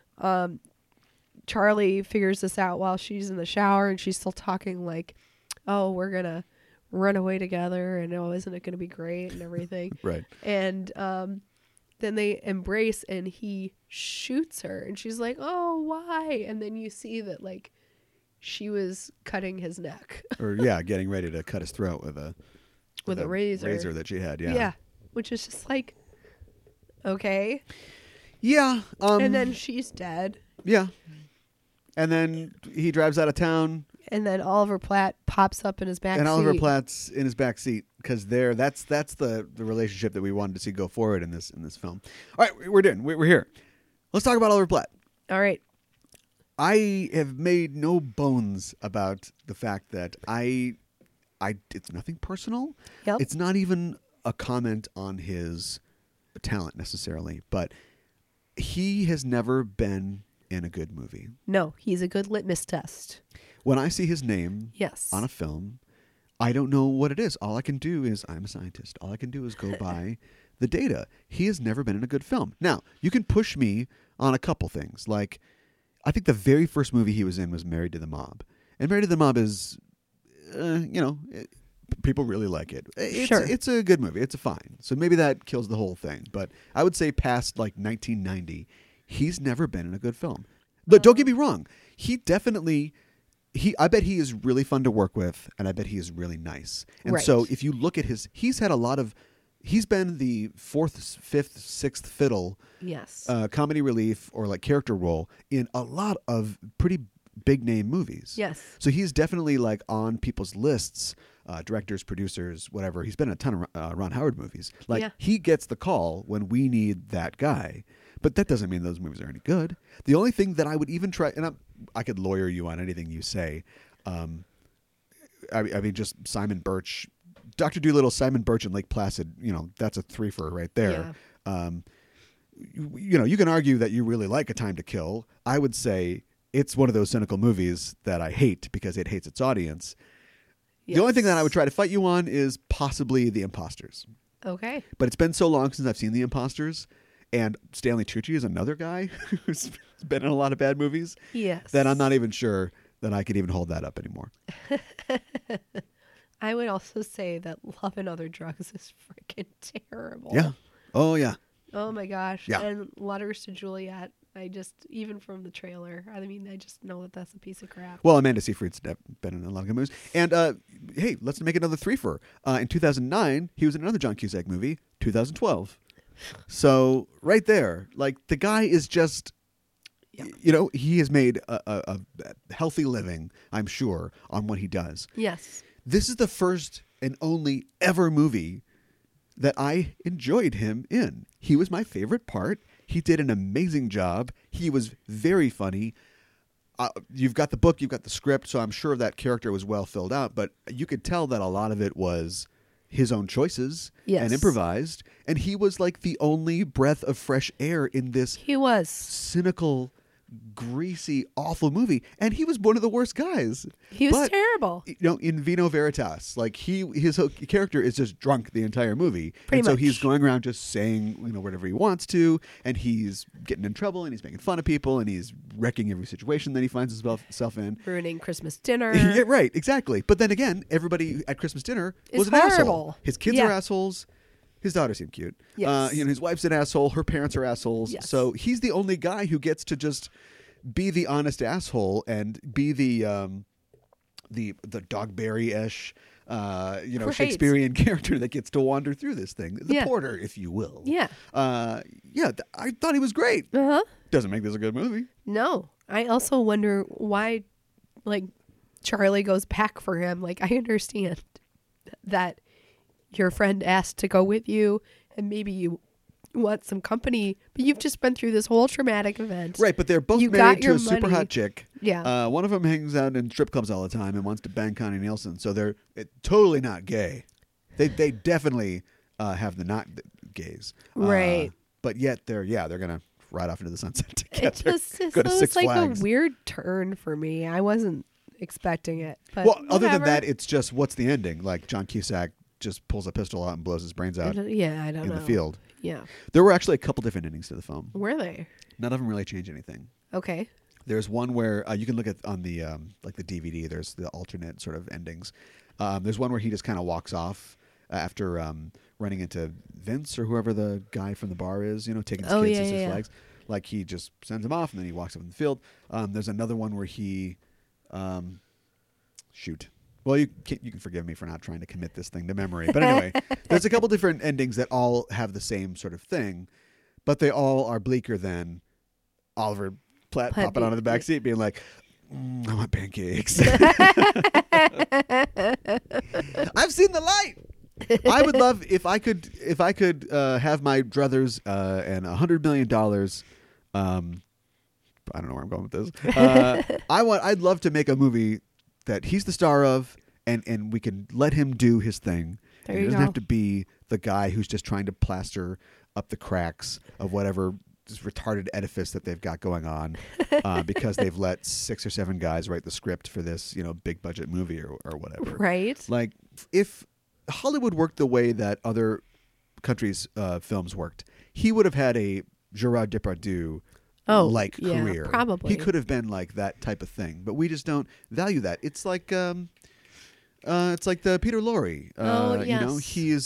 Charlie figures this out while she's in the shower and she's still talking like, oh, we're going to run away together and oh, isn't it going to be great and everything. Right. And then they embrace and he shoots her and she's like, oh, why? And then you see that like she was cutting his neck. Or yeah, getting ready to cut his throat with a razor that she had. Yeah. Yeah. Which is just like, okay. Yeah. And then she's dead. Yeah. And then he drives out of town. And then Oliver Platt pops up in his back And seat. Oliver Platt's in his back seat because that's the relationship that we wanted to see go forward in this film. All right, we're done. We're here. Let's talk about Oliver Platt. All right. I have made no bones about the fact that it's nothing personal. Yep. It's not even a comment on his talent necessarily, but he has never been in a good movie. No, he's a good litmus test. When I see his name Yes. on a film, I don't know what it is. All I can do is, I'm a scientist. All I can do is go by the data. He has never been in a good film. Now, you can push me on a couple things. Like, I think the very first movie he was in was Married to the Mob. And Married to the Mob is, people really like it. It's a good movie. It's a fine. So maybe that kills the whole thing. But I would say past like 1990, he's never been in a good film. But don't get me wrong. He definitely... I bet he is really fun to work with, and I bet he is really nice. And so if you look at he's been the 4th, 5th, 6th fiddle, yes, comedy relief or like character role in a lot of pretty big name movies. Yes. So he's definitely like on people's lists, directors, producers, whatever. He's been in a ton of Ron Howard movies. Like he gets the call when we need that guy. But that doesn't mean those movies are any good. The only thing that I would even try, and I could lawyer you on anything you say. I mean, just Simon Birch, Dr. Dolittle, Simon Birch, and Lake Placid. You know, that's a threefer right there. Yeah. You can argue that you really like A Time to Kill. I would say it's one of those cynical movies that I hate because it hates its audience. Yes. The only thing that I would try to fight you on is possibly The Imposters. Okay. But it's been so long since I've seen The Imposters. And Stanley Tucci is another guy who's been in a lot of bad movies. Yes. That I'm not even sure that I could even hold that up anymore. I would also say that Love and Other Drugs is freaking terrible. Yeah. Oh, yeah. Oh, my gosh. Yeah. And Letters to Juliet, even from the trailer, I mean, I just know that that's a piece of crap. Well, Amanda Seyfried's been in a lot of good movies. And, hey, let's make another threefer. In 2009, he was in another John Cusack movie, 2012. So right there, like the guy is just, you know, he has made a healthy living, I'm sure, on what he does. Yes. This is the first and only ever movie that I enjoyed him in. He was my favorite part. He did an amazing job. He was very funny. You've got the book, you've got the script, so I'm sure that character was well filled out, but you could tell that a lot of it was his own choices and improvised, and he was like the only breath of fresh air in this He was. cynical, greasy, awful movie, and he was one of the worst guys. He was But, terrible. You know, in Vino Veritas, like his whole character is just drunk the entire movie, Pretty and so much. he's going around just saying, you know, whatever he wants to, and he's getting in trouble, and he's making fun of people, and he's wrecking every situation that he finds himself in. Ruining Christmas dinner. Yeah, right, exactly. But then again, everybody at Christmas dinner It's was an asshole. horrible. His kids Yeah. are assholes. His daughter seemed cute. Yes. You know, his wife's an asshole. Her parents are assholes. Yes. So he's the only guy who gets to just be the honest asshole and be the Dogberry-ish, you know, Right. Shakespearean character that gets to wander through this thing, the Yeah. porter, if you will. Yeah. I thought he was great. Uh-huh. Doesn't make this a good movie. No. I also wonder why, like, Charlie goes back for him. Like, I understand that your friend asked to go with you and maybe you want some company, but you've just been through this whole traumatic event. Right, but they're both You got married to your a super money. hot chick. Yeah. One of them hangs out in strip clubs all the time and wants to bang Connie Nielsen. So they're totally not gay. They definitely have the not gays. Right. But yet they're gonna ride off into the sunset together. It just go to Six like Flags. a weird turn for me. I wasn't expecting it. But Well, other than whatever. that, it's just what's the ending? Like John Cusack just pulls a pistol out and blows his brains out Yeah, I don't in know. the field. Yeah. There were actually a couple different endings to the film. Were they? None of them really change anything. Okay. There's one where you can look at on the like the DVD. There's the alternate sort of endings. There's one where he just kind of walks off after running into Vince or whoever the guy from the bar is. You know, taking his kids to Six Flags. Like he just sends him off and then he walks up in the field. There's another one where he shoot. Well, you can forgive me for not trying to commit this thing to memory. But anyway, there's a couple different endings that all have the same sort of thing, but they all are bleaker than Oliver Platt popping out of the back seat being like, I want pancakes. I've seen the light. I would love if I could have my druthers and $100 million. I don't know where I'm going with this. I'd love to make a movie that he's the star of, and we can let him do his thing. There And you he doesn't go. have to be the guy who's just trying to plaster up the cracks of whatever just retarded edifice that they've got going on because they've let 6 or 7 guys write the script for this, you know, big budget movie or whatever. Right. Like if Hollywood worked the way that other countries' films worked, he would have had a Gerard Depardieu like yeah, career. probably. He could have been like that type of thing, but we just don't value that. It's like the Peter Lorre. You know,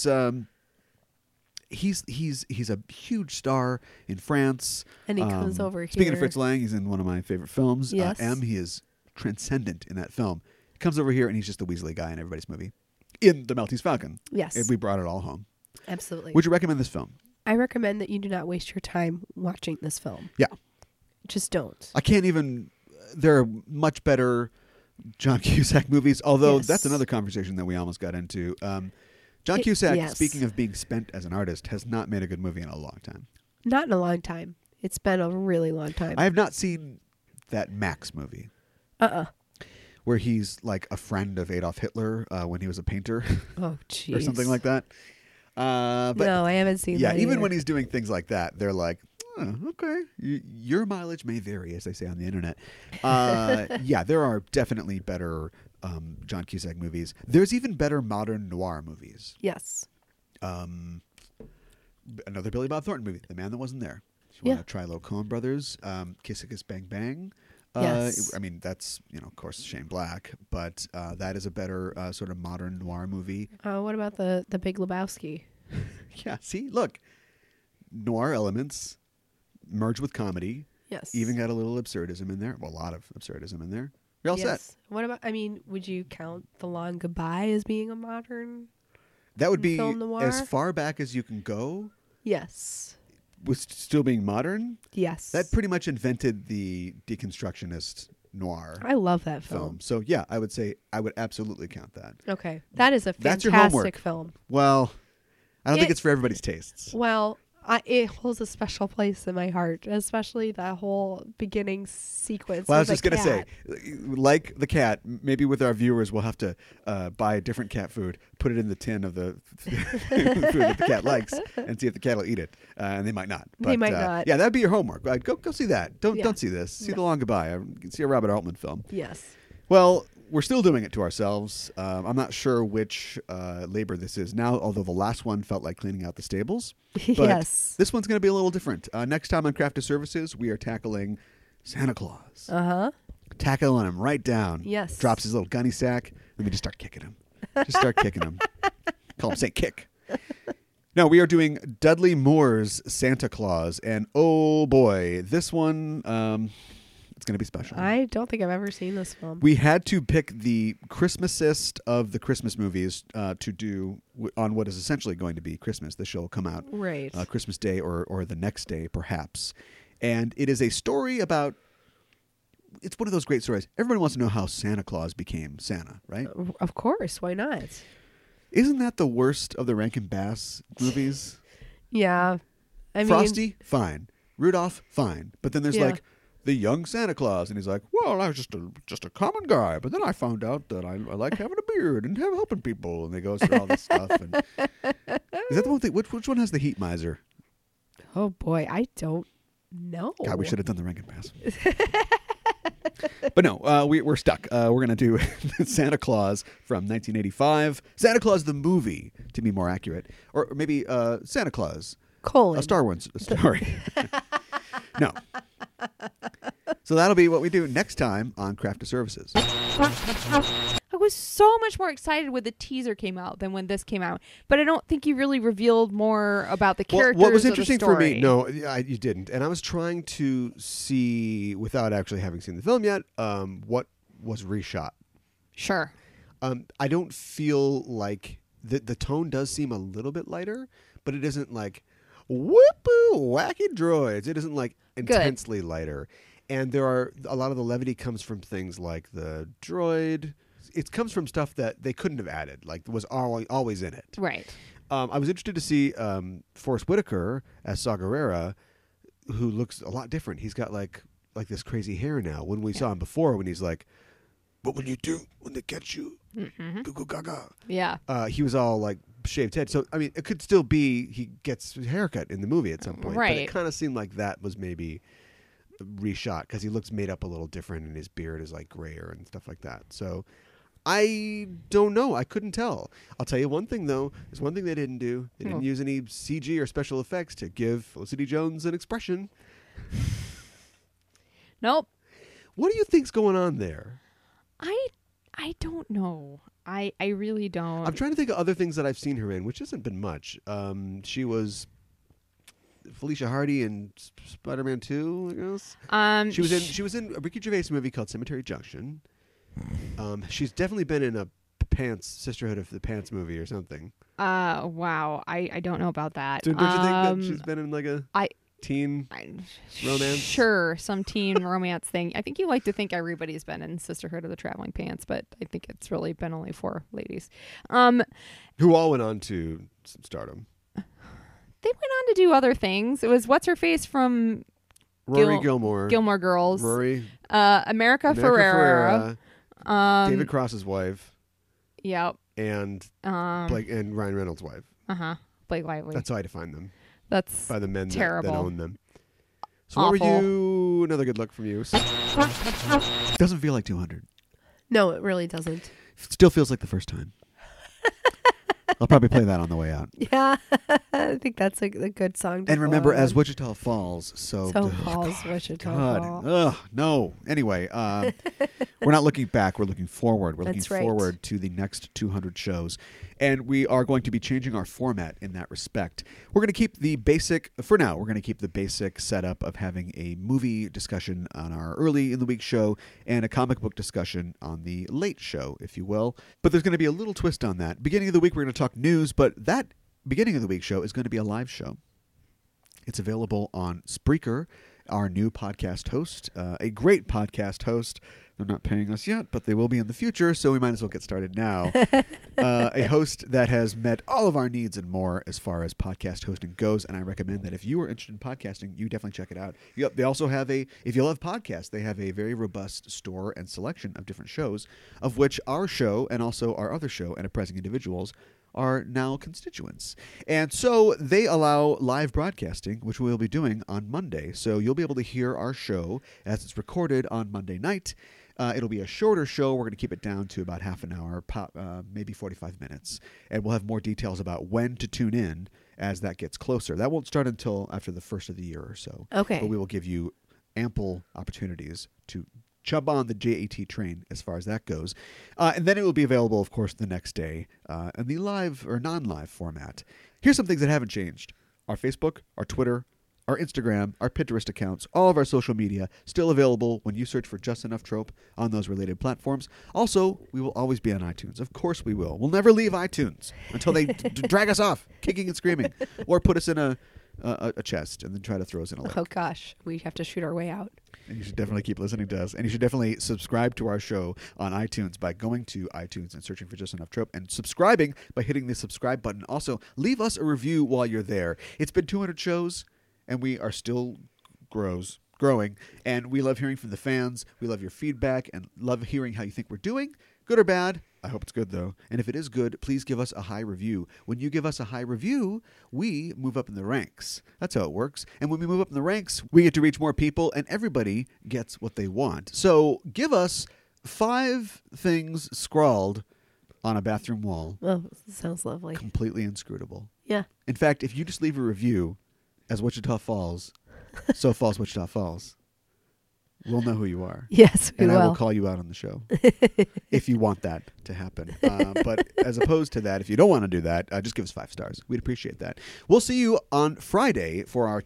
he's a huge star in France, And he comes over Speaking of here. Fritz Lang, he's in one of my favorite films. Yes. M. He is transcendent in that film. He comes over here and he's just the Weasley guy in everybody's movie. In The Maltese Falcon. Yes. And we brought it all home. Absolutely. Would you recommend this film? I recommend that you do not waste your time watching this film. Yeah. Just don't. I can't even. There are much better John Cusack movies, although Yes. that's another conversation that we almost got into. John Cusack, yes. speaking of being spent as an artist, has not made a good movie in a long time. Not in a long time. It's been a really long time. I have not seen that Max movie. Where he's like a friend of Adolf Hitler when he was a painter Oh, jeez. or something like that. But no, I haven't seen yeah, that even either. when he's doing things like that, they're like, oh, okay, your mileage may vary, as they say on the internet. Yeah, there are definitely better John Cusack movies. There's even better modern noir movies. Yes. Another Billy Bob Thornton movie, The Man That Wasn't There. If you want to try Lo Coen Brothers, Kiss a Kiss Bang Bang. Yes. I mean, that's, of course, Shane Black, but that is a better sort of modern noir movie. What about the Big Lebowski? Yeah, see, look, noir elements merge with comedy. Yes. Even got a little absurdism in there. Well, a lot of absurdism in there. You're all set. Yes. What about? I mean, would you count The Long Goodbye as being a modern? That would be film noir? as far back as you can go. Yes. was still being modern. Yes. That pretty much invented the deconstructionist noir I love that film. film. So yeah, I would say I would absolutely count that. Okay. That is a That's your homework. fantastic film. Well, I don't think It- it's for everybody's tastes. Well, it holds a special place in my heart, especially that whole beginning sequence. Well, I was with just the going to say, cat. like the cat, maybe with our viewers, we'll have to buy different cat food, put it in the tin of the food that the cat likes, and see if the cat will eat it. And they might not. They But, might not. Yeah, that'd be your homework. Go see that. Don't Yeah. see this. See No. The Long Goodbye. See a Robert Altman film. Yes. Well, we're still doing it to ourselves. I'm not sure which labor this is now, although the last one felt like cleaning out the stables. But Yes. this one's going to be a little different. Next time on Craft of Services, we are tackling Santa Claus. Uh-huh. Tackling him right down. Yes. Drops his little gunny sack, and we just start kicking him. Just start kicking him. Call him Saint Kick. No, we are doing Dudley Moore's Santa Claus, and oh boy, this one, it's going to be special. I don't think I've ever seen this film. We had to pick the Christmasest of the Christmas movies to do on what is essentially going to be Christmas. The show will come out Right. Christmas Day or the next day, perhaps. And it is a story about. It's one of those great stories. Everybody wants to know how Santa Claus became Santa, right? Of course. Why not? Isn't that the worst of the Rankin Bass movies? Yeah. I mean, Frosty, fine. Rudolph, fine. But then there's Yeah. like the young Santa Claus, and he's like, "Well, I was just a common guy, but then I found out that I like having a beard and helping people." And they go through all this stuff. And is that the one thing? Which one has the heat miser? oh boy, I don't know. God, we should have done the Rankin Bass. But no, we're stuck. We're going to do Santa Claus from 1985. Santa Claus the movie, to be more accurate. Or maybe Santa Claus. Colon. A Star Wars story. No. So that'll be what we do next time on Craft of Services. I was so much more excited when the teaser came out than when this came out, but I don't think you really revealed more about the Well, characters. what was or the interesting for me, story. no, you didn't. And I was trying to see, without actually having seen the film yet, what was reshot. Sure. I don't feel like the tone does seem a little bit lighter, but it isn't like whoopoo wacky droids. It isn't like intensely lighter. And there are a lot of the levity comes from things like the droid. It comes from stuff that they couldn't have added, like was always in it. Right. I was interested to see Forrest Whitaker as Saw Gerrera, who looks a lot different. He's got like this crazy hair now. When we saw him before, when he's like, "What will you do when they catch you?" Goo goo gaga. Yeah. He was all like shaved head. So I mean, it could still be he gets his haircut in the movie at some point. But Right. it kind of seemed like that was maybe reshot because he looks made up a little different and his beard is like grayer and stuff like that. So I don't know. I couldn't tell. I'll tell you one thing though. There's one thing they didn't do. They didn't use any CG or special effects to give Felicity Jones an expression. Nope. What do you think's going on there? I don't know. I really don't. I'm trying to think of other things that I've seen her in, which hasn't been much. She was Felicia Hardy in Spider-Man 2, I guess. She was in a Ricky Gervais movie called Cemetery Junction. She's definitely been in a Sisterhood of the Pants movie or something. Wow. I don't know about that. Don't you think that she's been in like a teen romance? Sure, some teen romance thing. I think you like to think everybody's been in Sisterhood of the Traveling Pants, but I think it's really been only 4 ladies. Who all went on to stardom. They went on to do other things. It was what's her face from Rory Gilmore. Gilmore Girls. Rory. America Ferrera. David Cross's wife. Yep. And Blake and Ryan Reynolds' wife. Blake Lively. That's how I define them. That's by the men that terrible. own them. So what were Awful. you? Another good look from you. Doesn't feel like 200. No, it really doesn't. Still feels like the first time. I'll probably play that on the way out. Yeah, I think that's a good song. To And remember, go as on. Wichita Falls, so Falls, Wichita God, Falls. ugh, no. Anyway, we're not looking back. We're looking forward. We're That's looking right. forward to the next 200 shows, and we are going to be changing our format in that respect. We're going to keep the basic for now. We're going to keep the basic setup of having a movie discussion on our early in the week show and a comic book discussion on the late show, if you will. But there's going to be a little twist on that. Beginning of the week, we're going to talk news, but that beginning of the week show is going to be a live show. It's available on Spreaker, our new podcast host, a great podcast host. They're not paying us yet, but they will be in the future, so we might as well get started now. A host that has met all of our needs and more as far as podcast hosting goes, and I recommend that if you are interested in podcasting, you definitely check it out. Yep, they also have if you love podcasts, they have a very robust store and selection of different shows, of which our show and also our other show, Enterprising Individuals, are now constituents. And so they allow live broadcasting, which we'll be doing on Monday. So you'll be able to hear our show as it's recorded on Monday night. It'll be a shorter show. We're going to keep it down to about half an hour, maybe 45 minutes. And we'll have more details about when to tune in as that gets closer. That won't start until after the first of the year or so. Okay. But we will give you ample opportunities to jump on the JAT train as far as that goes. And then it will be available, of course, the next day in the live or non-live format. Here's some things that haven't changed. Our Facebook, our Twitter, our Instagram, our Pinterest accounts, all of our social media still available when you search for Just Enough Trope on those related platforms. Also, we will always be on iTunes. Of course we will. We'll never leave iTunes until they drag us off, kicking and screaming, or put us in a chest and then try to throw us in a lake. Oh, gosh. We have to shoot our way out. And you should definitely keep listening to us. And you should definitely subscribe to our show on iTunes by going to iTunes and searching for Just Enough Trope and subscribing by hitting the subscribe button. Also, leave us a review while you're there. It's been 200 shows, and we are still growing. And we love hearing from the fans. We love your feedback and love hearing how you think we're doing. Good or bad? I hope it's good, though. And if it is good, please give us a high review. When you give us a high review, we move up in the ranks. That's how it works. And when we move up in the ranks, we get to reach more people, and everybody gets what they want. So give us 5 things scrawled on a bathroom wall. Oh, sounds lovely. Completely inscrutable. Yeah. In fact, if you just leave a review as Wichita Falls, so Falls, Wichita Falls, we'll know who you are. Yes, we and will. I will call you out on the show if you want that to happen. But as opposed to that, if you don't want to do that, just give us 5 stars. We'd appreciate that. We'll see you on Friday for our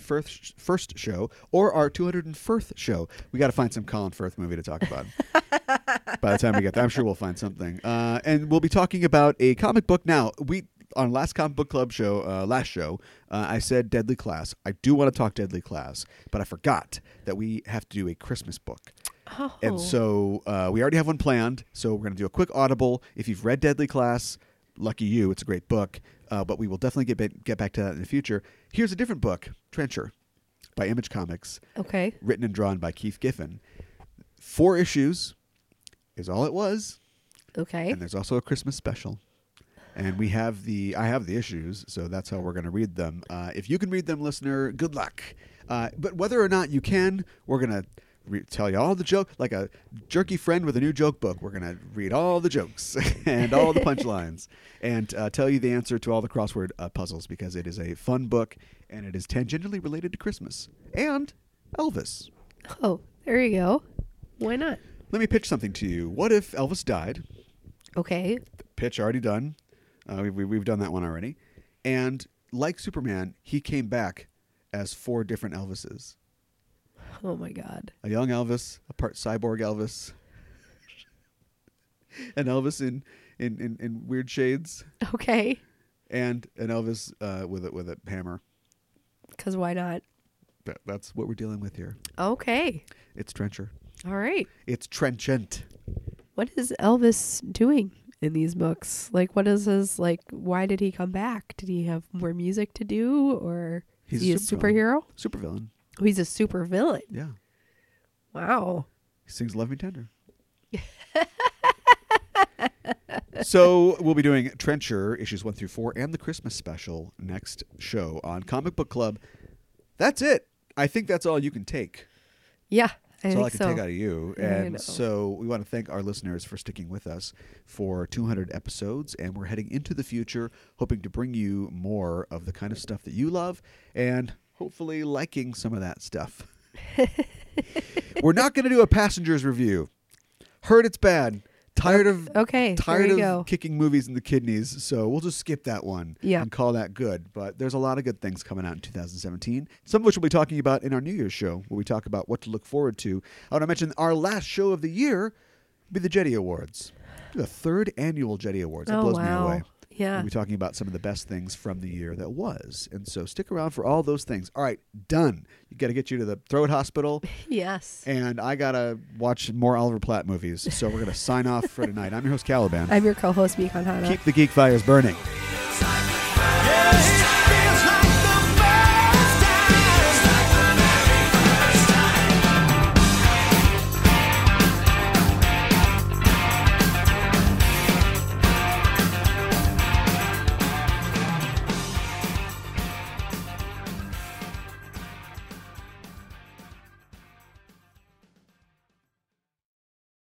201st show or our 201st show. We got to find some Colin Firth movie to talk about. By the time we get there, I'm sure we'll find something. And we'll be talking about a comic book. Now, on last Comic Book Club show, I said Deadly Class. I do want to talk Deadly Class, but I forgot that we have to do a Christmas book. Oh. And so we already have one planned, so we're going to do a quick audible. If you've read Deadly Class, lucky you, it's a great book, but we will definitely get back to that in the future. Here's a different book, Trencher, by Image Comics. Okay. Written and drawn by Keith Giffen. 4 issues is all it was. Okay. And there's also a Christmas special. And I have the issues, so that's how we're going to read them. If you can read them, listener, good luck. But whether or not you can, we're going to tell you all the jokes. Like a jerky friend with a new joke book, we're going to read all the jokes and all the punchlines and tell you the answer to all the crossword puzzles, because it is a fun book and it is tangentially related to Christmas and Elvis. Oh, there you go. Why not? Let me pitch something to you. What if Elvis died? Okay. Pitch already done. We've done that one already. And like Superman, he came back as 4 different Elvises. Oh, my God. A young Elvis, a part cyborg Elvis, an Elvis in weird shades. Okay. And an Elvis with a hammer. Because why not? That's what we're dealing with here. Okay. It's Trencher. All right. It's trenchant. What is Elvis doing in these books? Like, what is his, why did he come back? Did he have more music to do, or is he a superhero? Supervillain. Oh, he's a supervillain. Yeah. Wow. He sings Love Me Tender. So we'll be doing Trencher, issues 1 through 4, and the Christmas special next show on Comic Book Club. That's it. I think that's all you can take. Yeah. That's all I can take out of you. I And know. so we want to thank our listeners for sticking with us for 200 episodes. And we're heading into the future, hoping to bring you more of the kind of stuff that you love and hopefully liking some of that stuff. We're not going to do a Passengers review. Heard it's bad. Tired of kicking movies in the kidneys, so we'll just skip that one and call that good. But there's a lot of good things coming out in 2017, some of which we'll be talking about in our New Year's show, where we talk about what to look forward to. I want to mention our last show of the year will be the Jetty Awards. The 3rd annual Jetty Awards. That blows me away. Yeah. We'll be talking about some of the best things from the year that was. And so stick around for all those things. All right, done. You got to get you to the throat hospital. Yes. And I got to watch more Oliver Platt movies. So we're going to sign off for tonight. I'm your host, Caliban. I'm your co-host, Mikon Hana. Keep the geek fires burning.